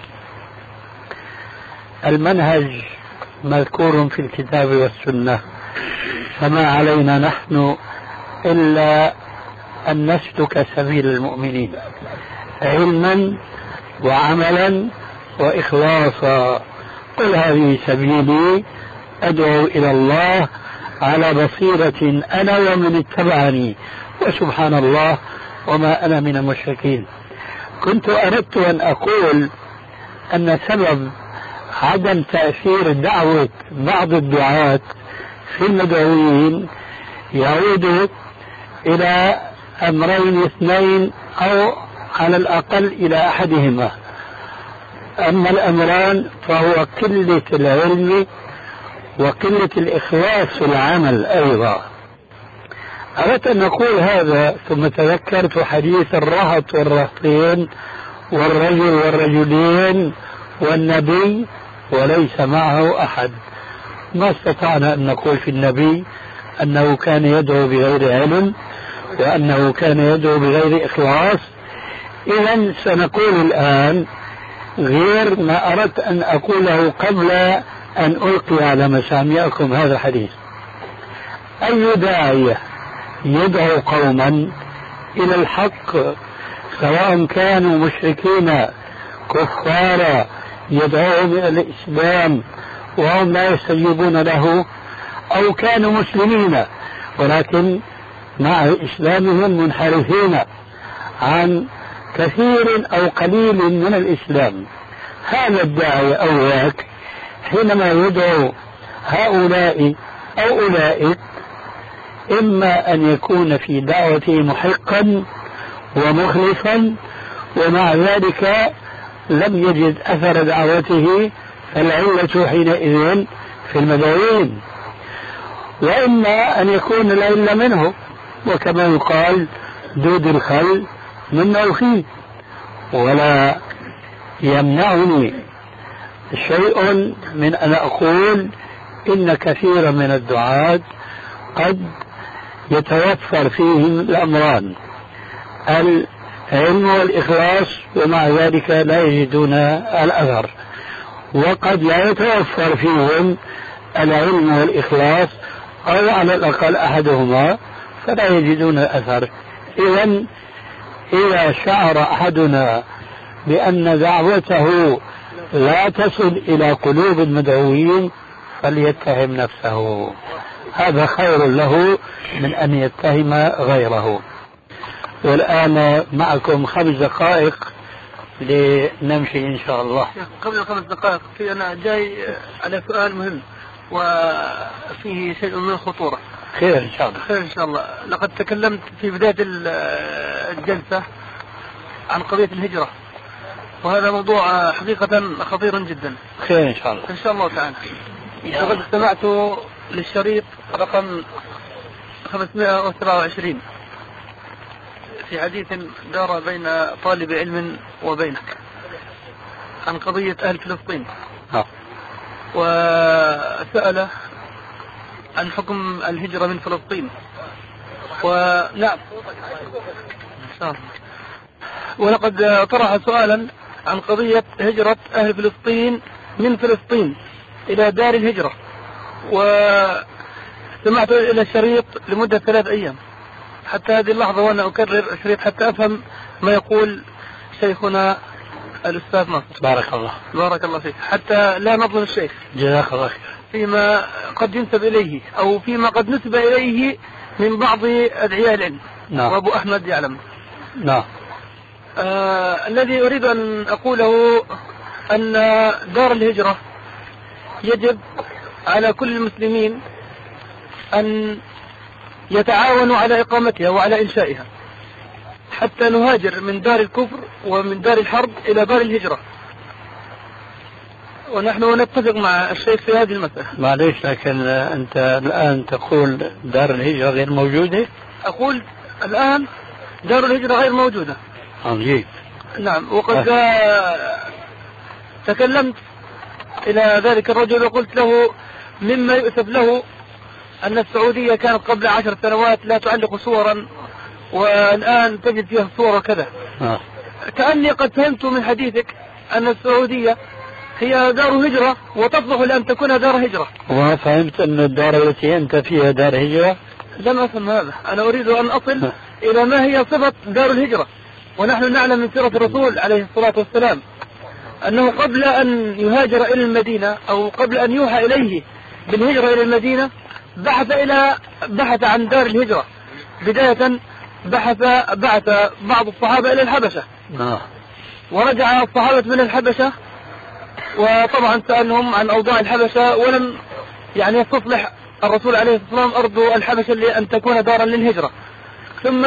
المنهج مذكور في الكتاب والسنة، فما علينا نحن إلا أن نسلك سبيل المؤمنين علما وعملا وإخلاصا. قل هذه سبيلي أدعو إلى الله على بصيرة أنا ومن اتبعني وسبحان الله وما أنا من المشركين. كنت أردت أن أقول أن سبب عدم تأثير دعوة بعض الدعاة في المدعوين يعود إلى أمرين اثنين أو على الأقل إلى أحدهما. أما الأمران فهو قلة العلم وقلة الإخلاص في العمل أيضا. أردت أن أقول هذا ثم تذكرت حديث الرهط والرهطين والرجل والرجلين والنبي وليس معه أحد. ما استطعنا أن نقول في النبي أنه كان يدعو بغير علم وأنه كان يدعو بغير إخلاص. إذن سنقول الآن غير ما أردت أن أقوله قبل أن ألقي على مسامعكم هذا الحديث. أي داعية يدعو قوما إلى الحق سواء كانوا مشركين كفارا يدعوهم إلى الإسلام وهم لا يستجيبون له، أو كانوا مسلمين ولكن مع إسلامهم منحرفين عن كثير أو قليل من الإسلام، هذا الداعي أو ذاك حينما يدعو هؤلاء أو أولئك إما أن يكون في دعوته محقا ومخلصا ومع ذلك لم يجد أثر دعوته فالعلة حينئذ في المدعوين، وإما أن يكون العلة منه، وكما يقال دود الخل من نوفيه. ولا يمنعني شيء من أن أقول إن كثيرا من الدعاة قد يتوفر فيهم الأمران العلم والإخلاص ومع ذلك لا يجدون الأثر، وقد لا يتوفر فيهم العلم والإخلاص أو على الأقل أحدهما فلا يجدون الأثر. إذن إذا شعر أحدنا بأن دعوته لا تصل إلى قلوب المدعوين فليتهم نفسه، هذا خير له من أن يتهم غيره. والآن معكم خمس دقائق لنمشي إن شاء الله. قبل خمس دقائق في أنا جاي على سؤال مهم وفيه شيء من الخطورة. خير إن شاء الله. خير إن شاء الله. لقد تكلمت في بداية الجلسة عن قضية الهجرة، وهذا موضوع حقيقة خطير جدا. خير إن شاء الله. إن شاء الله تعالى. لقد استمعت للشريط رقم خمسمائة وسبعة وعشرين في حديث دار بين طالب علم وبينك عن قضية أهل فلسطين، ها. وسأل عن حكم الهجرة من فلسطين. ونعم ولقد طرح سؤالا عن قضية هجرة أهل فلسطين من فلسطين إلى دار الهجرة، واستمعت إلى الشريط لمدة ثلاث أيام حتى هذه اللحظة وأنا أكرر الشريط حتى أفهم ما يقول شيخنا الأستاذ ناصر. بارك الله. بارك الله فيك. حتى لا نظلم الشيخ. جزاك الله خير. فيما قد ينسب إليه أو فيما قد نسب إليه من بعض أدعياء العلم. نعم. وأبو أحمد يعلم. نعم. آه الذي أريد أن أقوله أن دار الهجرة يجب على كل المسلمين أن يتعاونوا على إقامتها وعلى إنشائها حتى نهاجر من دار الكفر ومن دار الحرب إلى دار الهجرة، ونحن نتفق مع الشيخ في هذه المسألة. معليش لكن أنت الآن تقول دار الهجرة غير موجودة؟ أقول الآن دار الهجرة غير موجودة. عجيب. نعم. وقد أه. تكلمت إلى ذلك الرجل وقلت له مما يؤسف له أن السعودية كانت قبل عشر سنوات لا تعلق صورا والآن تجد فيها صور كذا. آه. كأني قد فهمت من حديثك أن السعودية هي دار هجرة وتصلح لأن تكون دار هجرة. وما فهمت أن الدار التي أنت فيها دار هجرة؟ لم أفهم هذا. أنا أريد أن أصل إلى ما هي صفة دار الهجرة. ونحن نعلم من سيرة الرسول عليه الصلاة والسلام أنه قبل أن يهاجر إلى المدينة أو قبل أن يوحى إليه بالهجرة إلى المدينة بحث إلى بحث عن دار الهجرة. بداية بحث بعث بعض الصحابة إلى الحبشة، ورجع الصحابة من الحبشة وطبعا سألهم عن أوضاع الحبشة، ولم يعني يستصلح الرسول عليه الصلاة والسلام أرض الحبشة لأن تكون دارا للهجرة. ثم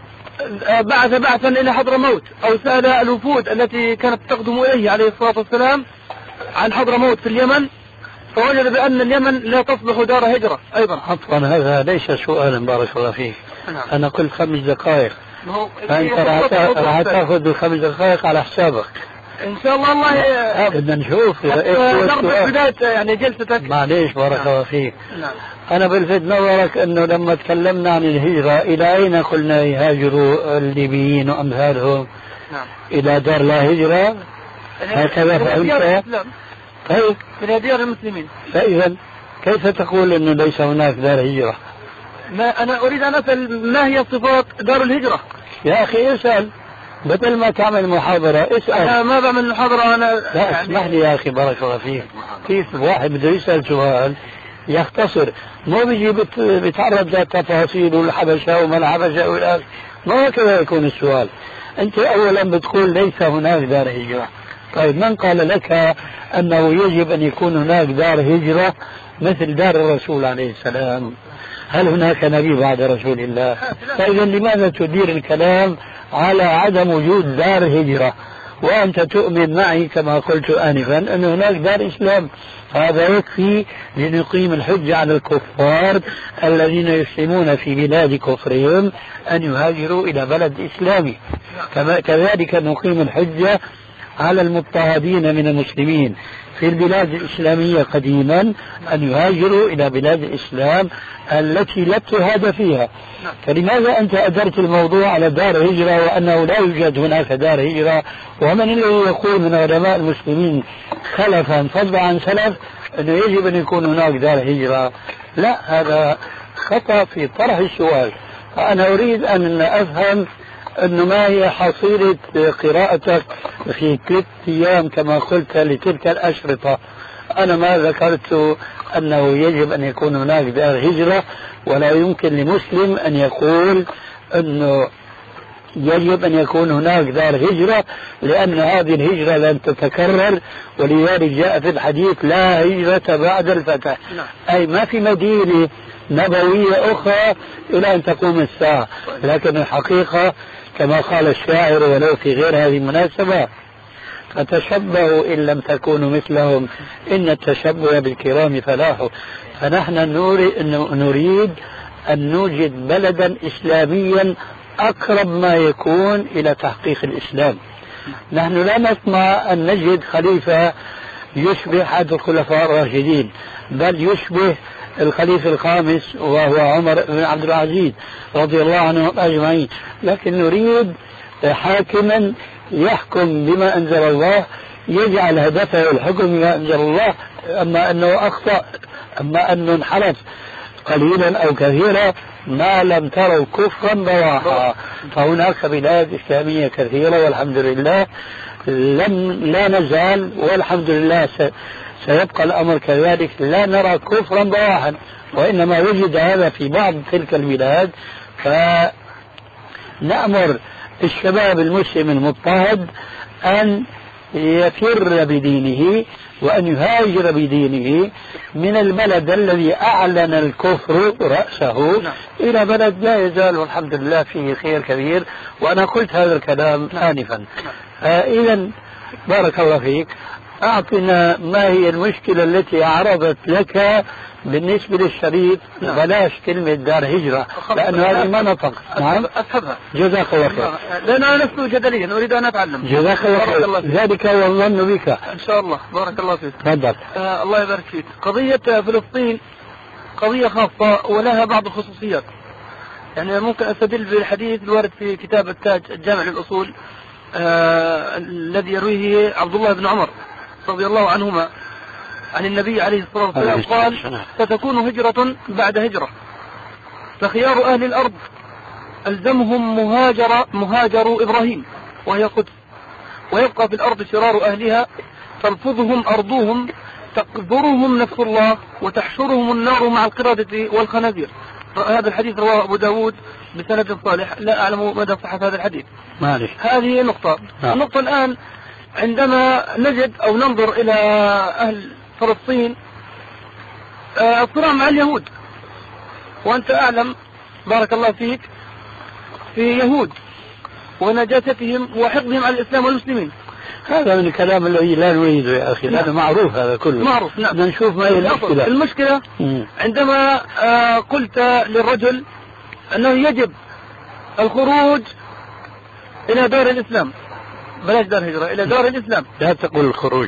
بعث بعثا إلى حضرموت أو سأل الوفود التي كانت تقدم إليه عليه الصلاة والسلام عن حضرموت في اليمن، فوجد بأن اليمن لا تصلح دار هجرة أيضا. عفوا هذا ليس سؤالا بارك الله فيك. نعم. أنا قلت خمس دقائق فأنت راح تأخذ خمس دقائق على حسابك إن شاء الله. الله بدنا نشوف نربط بداية يعني جلستك. معليش بارك الله نعم. فيك. نعم. أنا بلفت نظرك أنه لما تكلمنا عن الهجرة إلى أين قلنا يهاجروا الليبيين وأمثالهم؟ نعم. إلى دار لا هجرة هكذا فهمت؟ طيب إلى ديار المسلمين. فإذا كيف تقول أنه ليس هناك دار هجرة؟ ما أنا أريد أن أسأل ما هي صفات دار الهجرة. يا أخي اسأل بدل ما تعمل محاضرة اسأل. أنا ما بعمل محاضرة أنا. لا يعني اسمح لي يا أخي بارك الله فيك. كيف واحد بده يسأل سؤال يختصر مو بيجي بيتعرض للتفاصيل والحبشة وما الحبشة والآخر، ما هكذا يكون السؤال. أنت أولا بتقول ليس هناك دار هجرة. طيب من قال لك أنه يجب أن يكون هناك دار هجرة مثل دار الرسول عليه السلام؟ هل هناك نبي بعد رسول الله؟ فإذا لماذا تدير الكلام على عدم وجود دار هجرة وأنت تؤمن معي كما قلت آنفا أن هناك دار إسلام؟ هذا يكفي لنقيم الحجة على الكفار الذين يسلمون في بلاد كفرهم أن يهاجروا إلى بلد إسلامي. كذلك نقيم الحجة على المضطهدين من المسلمين في البلاد الإسلامية قديما أن يهاجروا إلى بلاد الإسلام التي لا اضطهاد فيها. فلماذا أنت أدرت الموضوع على دار هجرة وأنه لا يوجد هناك دار هجرة؟ ومن الذي يقول من علماء المسلمين خلفا فضلا عن سلف أنه يجب أن يكون هناك دار هجرة؟ لا، هذا خطأ في طرح السؤال. فأنا أريد أن أفهم أنه ما هي حصيلة قراءتك في ثلاث أيام كما قلت لتلك الأشرطة. أنا ما ذكرت أنه يجب أن يكون هناك دار هجرة، ولا يمكن لمسلم أن يقول أنه يجب أن يكون هناك دار هجرة، لأن هذه الهجرة لن تتكرر، ولذلك جاء في الحديث لا هجرة بعد الفتح، أي ما في مدينة نبوية أخرى إلى أن تقوم الساعة. لكن الحقيقة كما قال الشاعر ولو في غير هذه المناسبة فتشبهوا إن لم تكونوا مثلهم إن التشبه بالكرام فلاح. فنحن نريد أن نوجد بلدا إسلاميا أقرب ما يكون إلى تحقيق الإسلام. نحن لا نطمع أن نجد خليفة يشبه أحد الخلفاء الراشدين، بل يشبه الخليفة الخامس وهو عمر بن عبد العزيز رضي الله عنهم أجمعين، لكن نريد حاكما يحكم بما أنزل الله، يجعل هدفه الحكم بما أنزل الله. أما أنه أخطأ، أما أنه انحرف قليلا أو كثيرا، ما لم تروا كفرا بواحا. فهناك بلاد إسلامية كثيرة والحمد لله لم لا نزال، والحمد لله سيبقى الأمر كذلك، لا نرى كفرا بواحا، وإنما وجد هذا في بعض تلك البلاد. فنأمر الشباب المسلم المضطهد أن يفر بدينه وأن يهاجر بدينه من البلد الذي أعلن الكفر رأسه إلى بلد لا يزال والحمد لله فيه خير كبير. وأنا قلت هذا الكلام آنفا. إذا بارك الله فيك، أعطنا ما هي المشكلة التي عرضت لك بالنسبة للشريف. بلاش كلمة دار هجرة لأن هذه ما نطق. نعم أفهمها. جزاك الله خير. لأن أنا نفسه جدليا أريد أن أتعلم. جزاك الله خير. ذلك والظن بك إن شاء الله. بارك الله فيك. تفضل. آه الله يبارك فيك. قضية فلسطين قضية خاصة ولها بعض الخصوصيات. يعني ممكن أستدل بالحديث الوارد في كتاب التاج الجامع للأصول آه الذي يرويه عبد الله بن عمر رضي الله عنهما عن النبي عليه الصلاة والسلام قال: ستكون هجرة بعد هجرة، فخيار أهل الأرض ألزمهم مهاجر مهاجر إبراهيم وهي قدس، ويبقى في الأرض شرار أهلها تلفظهم أرضهم تقذرهم نفس الله وتحشرهم النار مع القردة والخنازير. هذا الحديث رواه أبو داود بسند صالح، لا أعلم مدى صحة هذا الحديث. معلش. هذه نقطة. نعم. النقطة الآن عندما نجد أو ننظر إلى أهل فلسطين الصراع مع اليهود، وأنت أعلم بارك الله فيك في يهود ونجاستهم وحقدهم على الإسلام والمسلمين. هذا من الكلام الذي لا نريده يا أخي. نعم. هذا معروف، هذا كله معروف. نعم. نشوف ما هي المشكلة. المشكلة م. عندما آه قلت للرجل أنه يجب الخروج إلى دار الإسلام، بلاش دار هجرة، إلى دار الإسلام. لا تقول الخروج،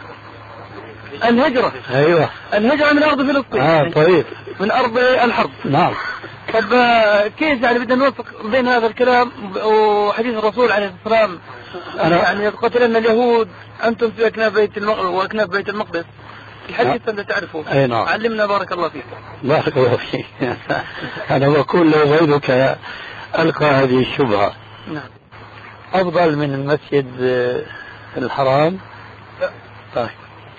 الهجرة. أيوة، الهجرة من أرض فلسطين. آه طيب، من أرض الحرب. نعم. طب كيف يعني بدنا نوفق بين هذا الكلام وحديث الرسول عليه الصلاة والسلام أنا يعني قتلنا اليهود أنتم في أكناف بيت المقدس وأكناف بيت المقدس، الحديث أنت تعرفه. أي نعم. علمنا بارك الله فيك. بارك الله فيك. أنا بقول لو غيرك ألقى هذه الشبهة. نعم. أفضل من المسجد الحرام؟ لا. طيب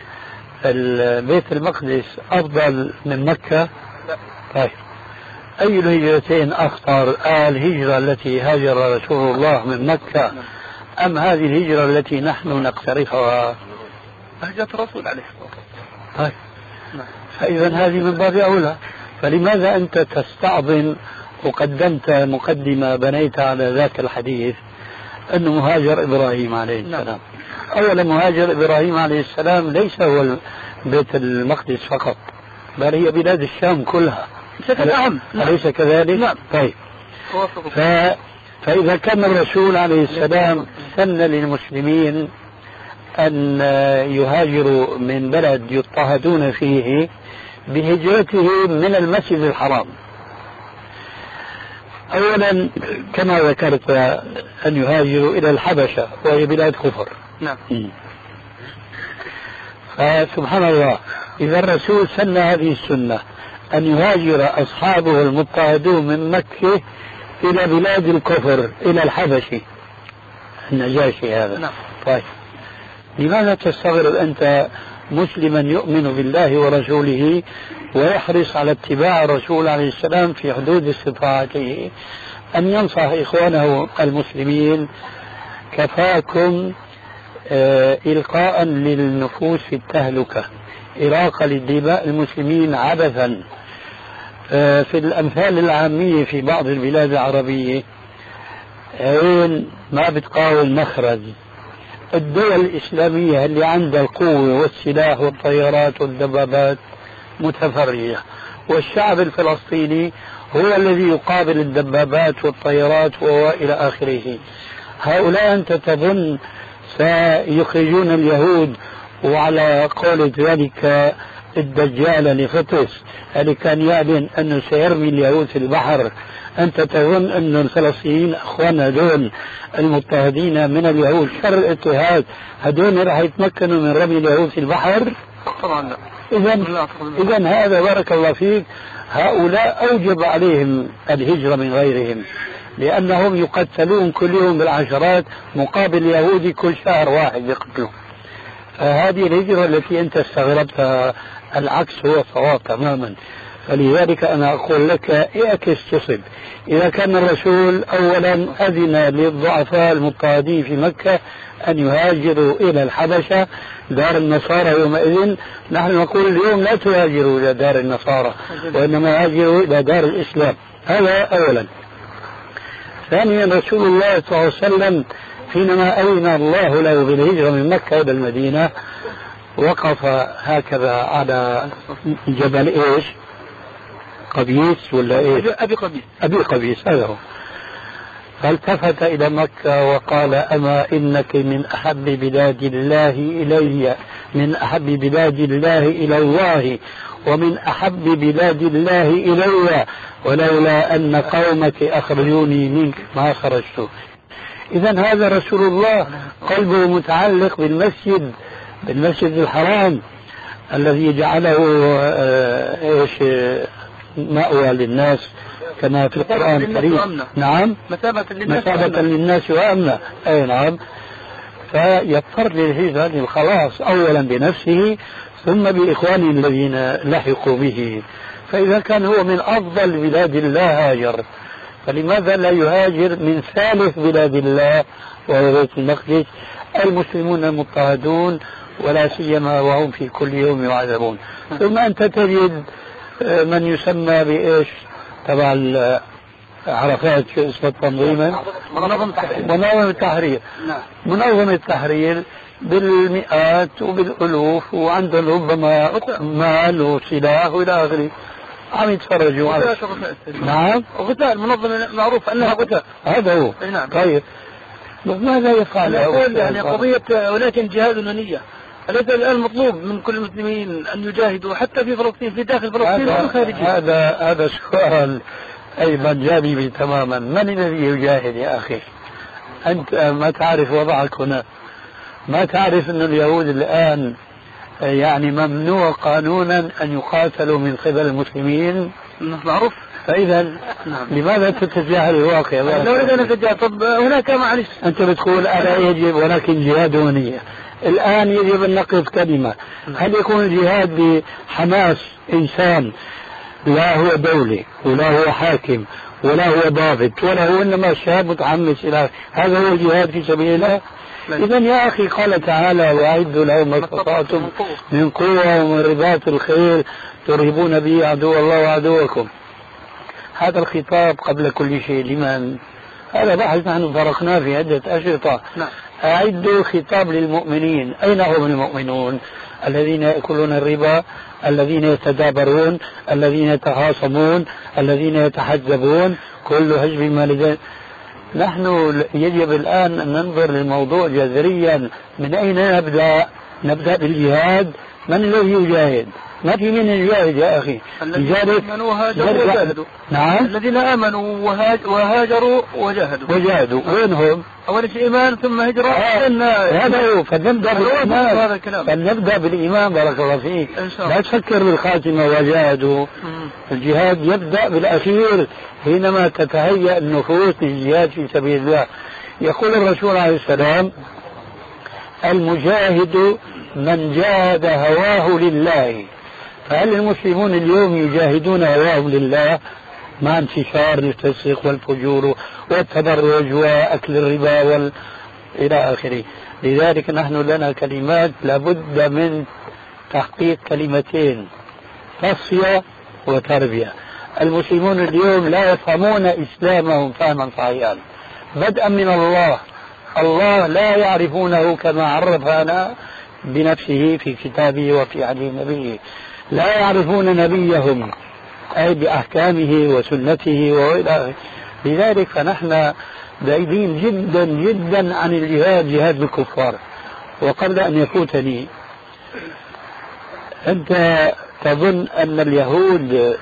البيت المقدس أفضل من مكة؟ لا. طيب أي الهجرتين أخطر، الهجرة التي هاجر رسول الله من مكة أم هذه الهجرة التي نحن نقترحها؟ هجرة الرسول عليه الصلاة والسلام. طيب فإذا هذه من باب أولى. فلماذا أنت تستعظم وقدمت مقدمة بنيت على ذاك الحديث أنه مهاجر إبراهيم عليه السلام؟ أولا مهاجر إبراهيم عليه السلام ليس هو بيت المقدس فقط، بل هي بلاد الشام كلها بشكل عام. أليس كذلك؟ نعم. طيب ف... فإذا كان الرسول عليه السلام سن للمسلمين أن يهاجروا من بلد يضطهدون فيه بهجرتهم من المسجد الحرام، أولا كما ذكرت أن يهاجروا إلى الحبشة وهي بلاد كفر. نعم. فسبحان الله، إذا الرسول سن هذه السنة أن يهاجر أصحابه المضطهدون من مكة إلى بلاد الكفر إلى الحبشي النجاشي هذا. نعم. طيب لماذا تستغرب أنت مسلما يؤمن بالله ورسوله ويحرص على اتباع الرسول عليه السلام في حدود استطاعته أن ينصح إخوانه المسلمين كفاكم آه إلقاء للنفوس في التهلكة، إراقة للدماء المسلمين عبثا. آه في الأمثال العامية في بعض البلاد العربية عين ما بتقاوم مخرج. الدول الإسلامية اللي عندها القوة والسلاح والطيارات والدبابات متفرجة، والشعب الفلسطيني هو الذي يقابل الدبابات والطيارات وإلى آخره. هؤلاء أنت تظن سيخرجون اليهود؟ وعلى قول ذلك الدجال لفتس اللي كان يعلن أنه سيرمي اليهود في البحر، أنت تظن أن الفلسطينيين أخوانا دول المضطهدين من اليهود شر الاضطهاد هدول راح يتمكنوا من رمي اليهود في البحر؟ طبعا لا. إذن إذن هذا بارك الله فيك هؤلاء أوجب عليهم الهجرة من غيرهم، لأنهم يقتلون كل يوم بالعشرات مقابل يهودي كل شهر واحد يقتلون. فهذه الهجرة التي أنت استغربتها العكس هو صواب تماما. فلذلك أنا أقول لك اعكس تصب. إذا كان الرسول أولا أذن للضعفاء المضطهدين في مكة أن يهاجروا إلى الحبشة دار النصارى يومئذ، نحن نقول اليوم لا تهاجروا إلى دار النصارى وإنما هاجروا إلى دار الإسلام. هذا أولا. ثانيا رسول الله صلى الله عليه وسلم حينما أذن الله له بالهجرة من مكة إلى المدينة وقف هكذا على جبل إيش؟ قبيس ولا إيش؟ أبي قبيس. أبي قبيس هذا هو. فالتفت إلى مكة وقال أما إنك من أحب بلاد الله إلي، من أحب بلاد الله إلى الله ومن أحب بلاد الله إلي، ولولا أن قومك أخرجوني منك ما خرجت. إذن هذا رسول الله قلبه متعلق بالمسجد بالمسجد الحرام الذي جعله إيش مأوى للناس كما في القرآن الكريم. نعم مثابة للناس, مثابة للناس وأمنا. أي نعم. فيضطر للهجرة للخلاص أولا بنفسه ثم بإخوانه الذين لحقوا به. فإذا كان هو من أفضل بلاد الله هاجر، فلماذا لا يهاجر من ثالث بلاد الله وهو بيت المقدس؟ المسلمون المضطهدون ولا سيما وهم في كل يوم يعذبون. ثم أنت تجد من يسمى بإيش تبع عرفات شو اسمه تنظيما منظمة التحرير. منظمة التحرير منظمة التحرير بالمئات وبالألوف وعندهم ربما مال وسلاح وإلى آخره، عم يتفرجوا على نعم غثاء. المنظمة معروف أنها غثاء. هذا هو. نعم. طيب ماذا يفعل؟ يعني قضية ولكن جهاد ونية. أليس الآن مطلوب من كل المسلمين أن يجاهدوا حتى في فلسطين، في داخل فلسطين وفي خارجها؟ هذا هذا سؤال أيضا جانبي تماما. من الذي يجاهد يا أخي؟ أنت ما تعرف وضعك هنا، ما تعرف أن اليهود الآن يعني ممنوع قانونا أن يقاتلوا من قبل المسلمين؟ معروف. فإذا نعم. لماذا تتجاهل الواقع؟ لو إذا نتجاهل. طب هناك معلش أنت بتقول ألا يجب ولكن جهاد ونية. الآن يجب أن نقف كلمة. هل يكون الجهاد بحماس إنسان لا هو دولة ولا هو حاكم ولا هو ضابط ولا هو إنما شاب متحمس إلى هذا هو الجهاد في سبيل الله؟ إذا يا أخي قال تعالى وأعدوا لهم ما استطعتم من قوة ومن رباط الخيل ترهبون به عدو الله وعدوكم. هذا الخطاب قبل كل شيء لمن؟ هذا بحث نحن فرقناه في عدة أشرطة. أعدوا خطاب للمؤمنين. أين هم المؤمنون؟ الذين يأكلون الربا، الذين يتدابرون، الذين يتخاصمون، الذين يتحزبون، كل حزب ما لديهم. نحن يجب الآن أن ننظر للموضوع جذريا. من أين نبدأ؟ نبدأ بالجهاد. من الذي يجاهد؟ ما في من يجاهد يا أخي. الذين آمنوا وهاجروا وجاهدوا. نعم. الذين آمنوا وهاجروا وجاهدوا. وجاهدوا وين هم؟ أول شيء إيمان ثم هجرة. هذا هو. فلنبدأ بالإيمان. فلنبدأ بالإيمان بارك الله فيك. لا تفكر بالخاتمة وجاهدوا. الجهاد يبدأ بالأخير حينما تتهيأ النفوس للجهاد في سبيل الله. يقول الرسول عليه السلام: المجاهد من جاهد هواه لله. فهل المسلمون اليوم يجاهدون هواهم لله مع انتشار الفسق والفجور والتبرج وأكل الربا وال... إلى آخره؟ لذلك نحن لنا كلمات لابد من تحقيق كلمتين: تصفية وتربية. المسلمون اليوم لا يفهمون إسلامهم فهما صحيحا بدءا من الله. الله لا يعرفونه كما عرفنا بنفسه في كتابه وفي حديث نبيه. لا يعرفون نبيهم أي بأحكامه وسنته وإلى. لذلك فنحن بعيدين جدا جدا عن الجهاد، جهاد الكفار. وقبل أن يفوتني، أنت تظن أن اليهود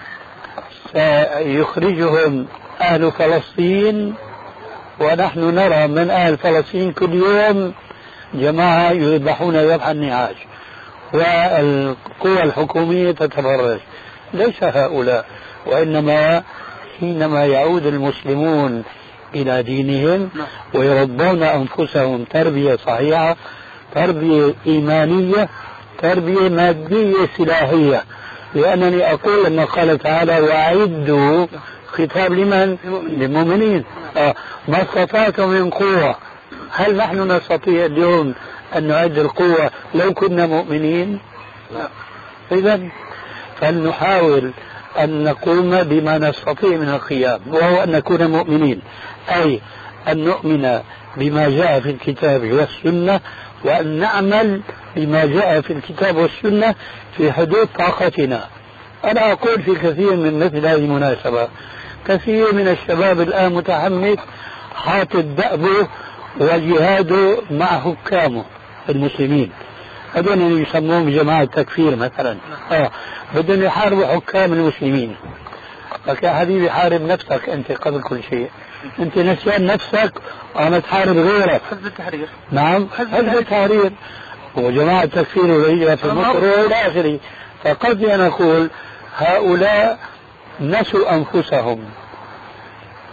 سيخرجهم أهل فلسطين، ونحن نرى من أهل فلسطين كل يوم جماعة يذبحون ذبح النعاج والقوى الحكومية تتفرج؟ ليس هؤلاء، وإنما حينما يعود المسلمون إلى دينهم ويربون أنفسهم تربية صحيحة، تربية إيمانية، تربية مادية سلاحية. لأنني أقول لما قال تعالى: وأعدوا، خطاب لمن؟ للمؤمنين. آه. ما استطعتم من قوة. هل نحن نستطيع اليوم أن نعد القوة لو كنا مؤمنين؟ لا. إذا فلنحاول أن نقوم بما نستطيع من القيام، وهو أن نكون مؤمنين، أي أن نؤمن بما جاء في الكتاب والسنة، وأن نعمل بما جاء في الكتاب والسنة في حدود طاقتنا. أنا أقول في كثير من مثل هذه المناسبة، كثير من الشباب الآن متحمس حاطط دأبه وجهاده مع حكامه المسلمين، هذول يسموهم جماعة تكفير مثلا. آه. بدهم يحاربوا حكام المسلمين. لك يا حبيبي حارب نفسك أنت قبل كل شيء. أنت نسيان نفسك وعم تحارب غيرك. حزب التحرير. نعم، حزب التحرير وجماعة تكفير والهجرة في مصر وإلى آخره. فقد أن أقول هؤلاء نسوا أنفسهم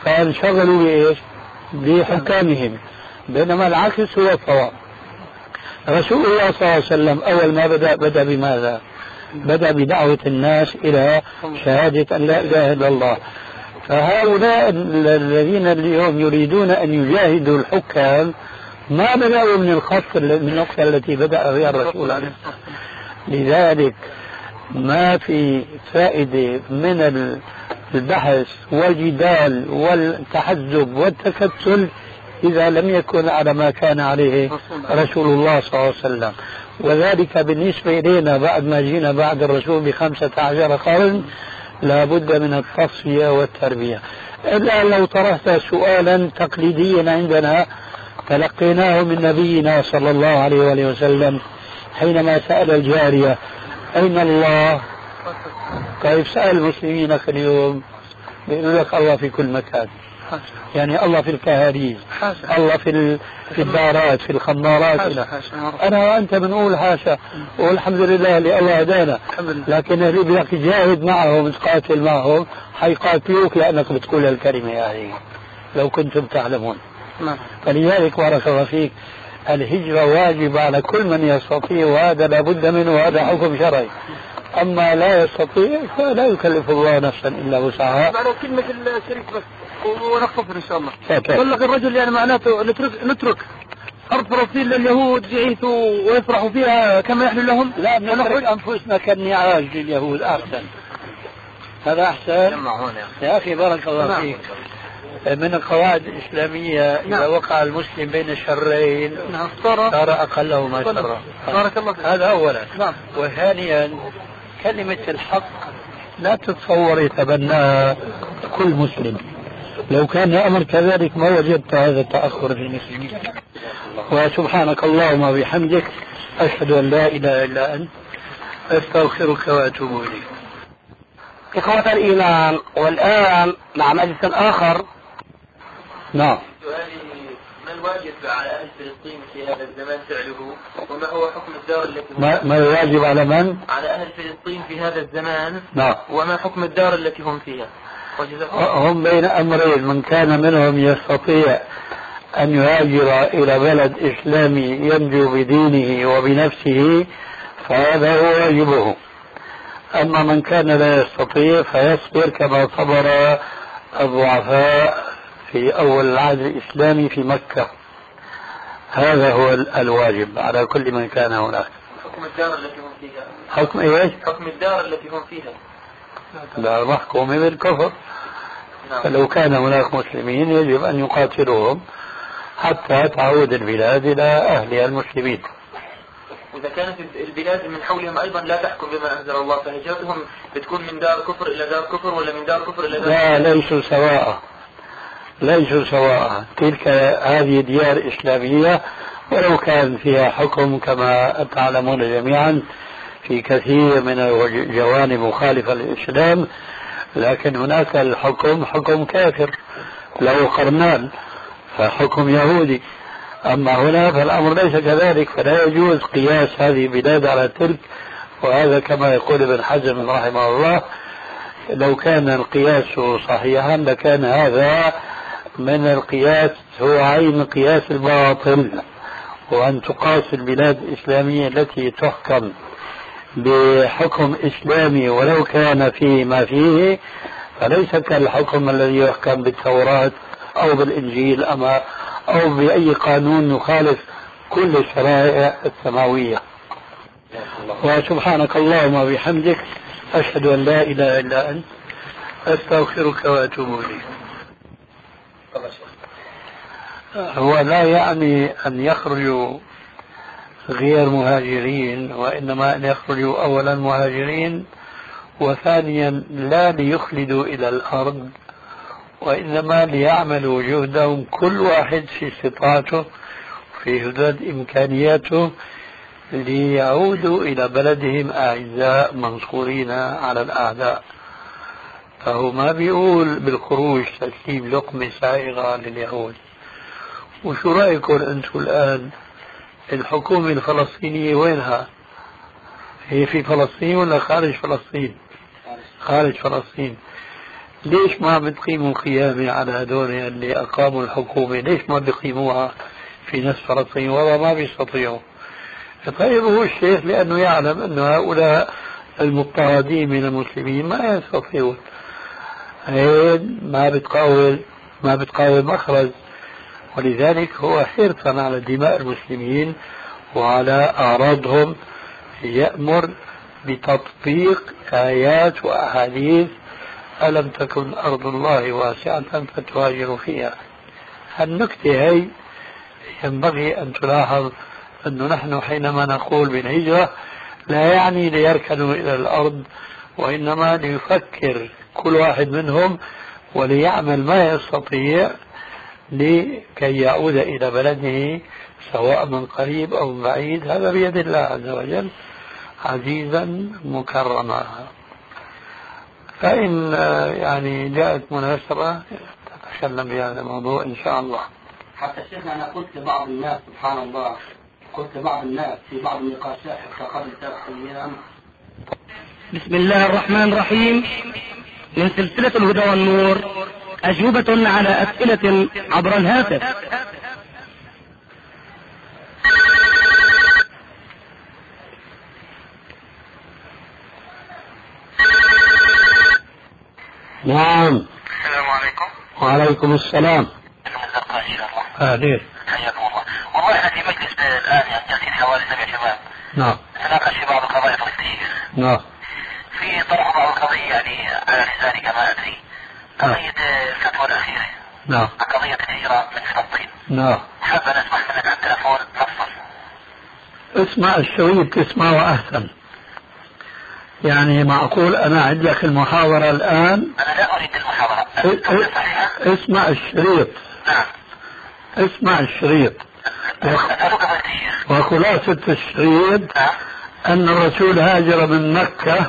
فانشغلوا بإيش؟ بحكامهم، بينما العكس هو الصواب. رسول الله صلى الله عليه وسلم أول ما بدأ بدأ بماذا؟ بدأ بدعوة الناس إلى شهادة أن لا إله إلا الله. فهؤلاء الذين اليوم يريدون أن يجاهدوا الحكام ما بدأوا من الخط من النقطة التي بدأ بها الرسول عليه الصلاة والسلام. لذلك ما في فائدة من البحث والجدال والتحزب والتكتل إذا لم يكن على ما كان عليه رسول الله صلى الله عليه وسلم. وذلك بالنسبة إلينا بعد ما جينا بعد الرسول بخمسة عشر قرن لا بد من التصفية والتربية. إلا لو طرحت سؤالا تقليديا عندنا تلقيناه من نبينا صلى الله عليه وآله وسلم حينما سأل الجارية أين الله؟ كيف سأل المسلمين اليوم؟ بيقول لك الله في كل مكان، يعني الله في الكهاريز، الله في في الدارات، في الخمارات. أنا وأنت بنقول حاشا، والحمد لله اللي الله هدانا. لكن اللي بدك تجاهد معهم تقاتل معهم حيقاتلوك لأنك بتقول الكلمة هذه لو كنتم تعلمون. فلذلك بارك الله فيك الهجرة واجب على كل من يستطيع، وهذا لابد منه، وهذا حكم شرعي. أما لا يستطيع فلا يكلف الله نفسا إلا وسعها. على كلمة الشريك بس ونختصر إن شاء الله. يقول لك الرجل يعني معناته نترك نترك أرض فلسطين لليهود يعيثوا ويفرحوا فيها كما يحلو لهم. لا، نترك أنفسنا كالنعاج لليهود أحسن. هذا أحسن يا أخي بارك الله فيك. من القواعد الإسلامية إذا وقع المسلم بين الشرين صار أقلهما شرا. بارك الله فيك. هذا أولا. وثانيا كلمة الحق لا تتصور يتبناها كل مسلم. لو كان الأمر كذلك ما وجدت هذا التأخر في المسلمين. وسبحانك اللهم وبحمدك أشهد أن لا إله إلا أنت أستغفرك وأتوب إليك. إخوة الإيمان، والآن مع مجلس آخر. نعم. ما الواجب على أهل فلسطين في هذا الزمان فعله، وما هو حكم الدار التي هم ما, ما الواجب على من؟ على أهل فلسطين في هذا الزمان. نعم. وما حكم الدار التي هم فيها؟ هم بين أمرين، من كان منهم يستطيع أن يهاجر إلى بلد إسلامي ينجو بدينه وبنفسه فهذا هو واجبه. أما من كان لا يستطيع فيصبر كما صبر الضعفاء في أول العهد الإسلامي في مكة. هذا هو الواجب على كل من كان هناك. حكم الدار التي هم فيها. حكم إيش؟ حكم الدار التي هم فيها. لا، محكوم بالكفر. فلو كان هناك مسلمين يجب أن يقاتلوهم حتى تعود البلاد إلى أهلها المسلمين. وإذا كانت البلاد من حولهم أيضا لا تحكم بما أنزل الله فهجرتهم بتكون من دار كفر إلى دار كفر ولا من دار كفر إلى دار لا، ليسوا سواء، ليسوا سواء. تلك هذه ديار إسلامية ولو كان فيها حكم كما تعلمون جميعا في كثير من الجوانب مخالفة للإسلام، لكن هناك الحكم حكم كافر له قرنان فحكم يهودي. أما هنا فالأمر ليس كذلك، فلا يجوز قياس هذه البلاد على تلك. وهذا كما يقول ابن حزم رحمه الله لو كان القياس صحيحا لكان هذا من القياس هو عين قياس الباطل، وأن تقاس البلاد الإسلامية التي تحكم بحكم إسلامي ولو كان فيه ما فيه فليس كالحكم الذي يحكم بالتوراة أو بالإنجيل أما أو بأي قانون يخالف كل الشرائع السماوية. وسبحانك اللهم وبحمدك أشهد أن لا إله إلا أنت أستغفرك وأتوب إليك. هو لا يعني أن يخرجوا غير مهاجرين، وإنما أن يخرجوا أولا مهاجرين، وثانيا لا ليخلدوا إلى الأرض وإنما ليعملوا جهدهم كل واحد في استطاعته في حدود إمكانياته ليعودوا إلى بلدهم أعزاء منصورين على الأعداء. فهو ما بيقول بالخروج تسليم لقمة سائغة لليهود. وشو رأيكم أنتم الآن الحكومة الفلسطينية وينها؟ هي في فلسطين ولا خارج فلسطين؟ خارج فلسطين. ليش ما بتقيموا قيامة على هذول اللي أقاموا الحكومة؟ ليش ما بيقيموها في نفس فلسطين والله ما بيستطيعوا؟ طيب هو الشيخ لأنه يعلم أن هؤلاء المضطهدين من المسلمين ما يستطيعون، ما بتقاول ما بتقاول مخرج، ولذلك هو حرصا على دماء المسلمين وعلى أعراضهم يأمر بتطبيق آيات وأحاديث ألم تكن أرض الله واسعة فتهاجروا فيها. النكتة هي ينبغي أن تلاحظ أنه نحن حينما نقول بالهجرة لا يعني ليركنوا إلى الأرض، وإنما ليفكر كل واحد منهم وليعمل ما يستطيع لكي يعود إلى بلده سواء من قريب أو من بعيد، هذا بيد الله عز وجل عزيزا مكرما. فإن يعني جاءت مناسبة تتكلم بهذا الموضوع إن شاء الله. حتى شيخنا أنا قلت لبعض الناس سبحان الله، قلت لبعض الناس في بعض النقاشات حتى قبل ثلاث أيام. بسم الله الرحمن الرحيم. من سلسلة الهدى والنور أجوبة على أسئلة عبر الهاتف. نعم. السلام عليكم. وعليكم السلام. من الزرقاء إن شاء الله. أهلين. حياكم الله. والله احنا في مجلس الآن يعني جالسين حوالي سبع شباب. نعم. نناقش في بعض القضايا في الشيخ. نعم. في طرح بعض القضايا يعني على لساني كما أدري. قضية الفتوى الأخيرة. نعم. قضية الهجرة من فلسطين. نعم. حابة نسمع منك على التلفون نفصل. اسمع الشريط تسمعه أحسن. يعني معقول أنا أعد لك المحاضرة الآن؟ أنا لا أريد المحاضرة. اسمع الشريط. نعم. اسمع الشريط. وخلاصة الشريط نعم. أن الرسول هاجر من مكة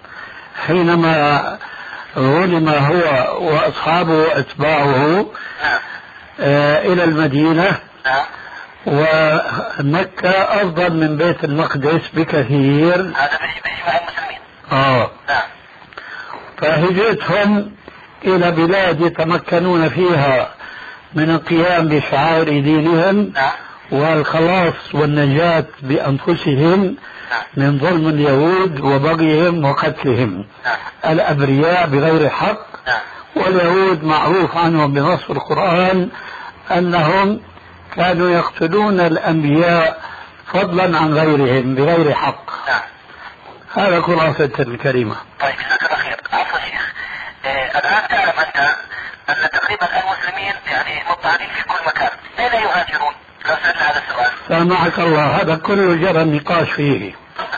حينما غنم هو وأصحابه وأتباعه نعم. آه إلى المدينة. نعم. ومكة أفضل من بيت المقدس بكثير. هذا بإجماع المسلمين. آه. نعم. فهجرتهم إلى بلاد يتمكنون فيها من القيام بشعائر دينهم. نعم. والخلاص والنجاة بأنفسهم. نعم. من ظلم اليهود وبغيهم وقتلهم. نعم. الأبرياء بغير حق. نعم. واليهود معروف عنهم بنص القرآن أنهم كانوا يقتلون الأنبياء فضلا عن غيرهم بغير حق. نعم. هذا خلاصة الكلمة. طيب جزاك الله خير. عفوا شيخ. آه الآن تعلم أنت أن تقريبا المسلمين يعني مضطهدين في كل مكان، أين يهاجرون؟ لو سألنا هذا السؤال. سامحك الله، هذا كله جرى النقاش فيه.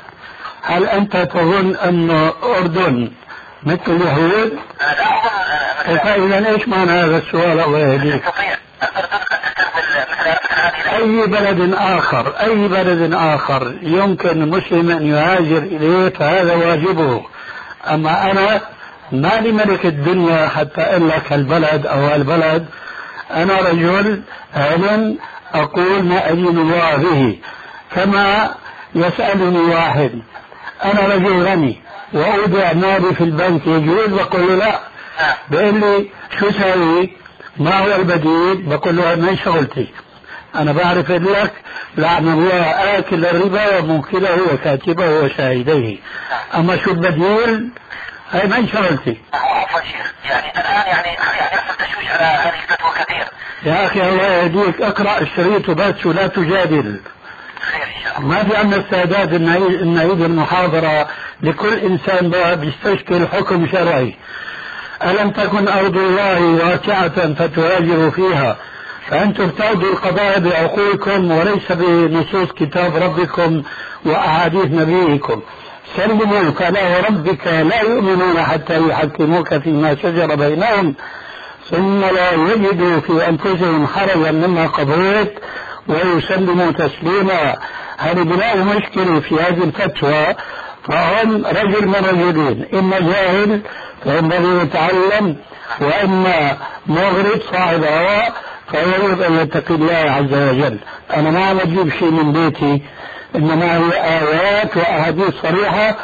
هل أنت تظن أن أردن مثل اليهود؟ أنا لا أظن. فإذا إيش معنى هذا السؤال الله يهديك؟ تستطيع الأردن أن تستقبل مثل هذه أي بلد آخر أي بلد آخر يمكن مسلم أن يهاجر إليه فهذا واجبه. أما أنا ما لي ملك الدنيا حتى أقول لك البلد أو البلد. أنا رجل علم أقول ما أدين الله به. كما يسألني واحد أنا رجل غني وأودع مالي في البنك يجوز؟ بقول له لا. بيقول لي شو سوي؟ ما هو البديل؟ بقول له ما شغلتي، أنا بعرف لك لعن الله آكل الربا وموكله وكاتبه وشاهديه. أما شو البديل؟ هاي ما شغلتي. عفوا شيخ، يعني الآن يعني يعني يحصل تشويش على هذه الفتوى كثير. يا أخي الله يهديك، اقرأ الشريط وبس ولا تجادل. خير إن شاء الله. ما في عندنا استعداد أن نعيد المحاضرة لكل إنسان بيستشكل حكم شرعي. ألم تكن أرض الله واسعة فتهاجروا فيها، فأنتم تأخذوا القضايا بعقولكم وليس بنصوص كتاب ربكم وأحاديث نبيكم. سلموا فلا وربك لا يؤمنون حتى يحكموك فيما شجر بينهم ثم لا يجدوا في أنفسهم حرجا مما قضيت ويسلموا تسليما. هذه بلاء مشكلة في هذه الفتوى. فهم رجل من رجلين، إما جاهل فينبغي يتعلم، وإما مغرب صاحب هواء فيجب أن يتقي الله عز وجل. أنا ما أجيب شيء من بيتي، إنما هي آيات وأحاديث صريحة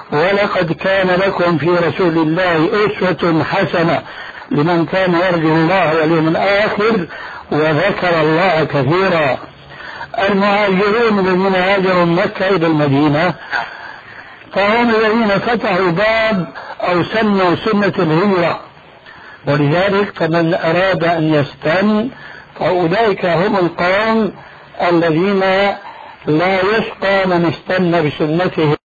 ولقد كان لكم في رسول الله أسوة حسنة لمن كان يرجو الله واليوم الآخر وذكر الله كثيرا. المهاجرون الذين هاجروا من مكة إلى المدينة فهم الذين فتحوا باب أو سنوا سنة الهجرة، ولذلك فمن أراد أن يستن فأولئك هم القوم الذين لا يشقى من استنى بسنته.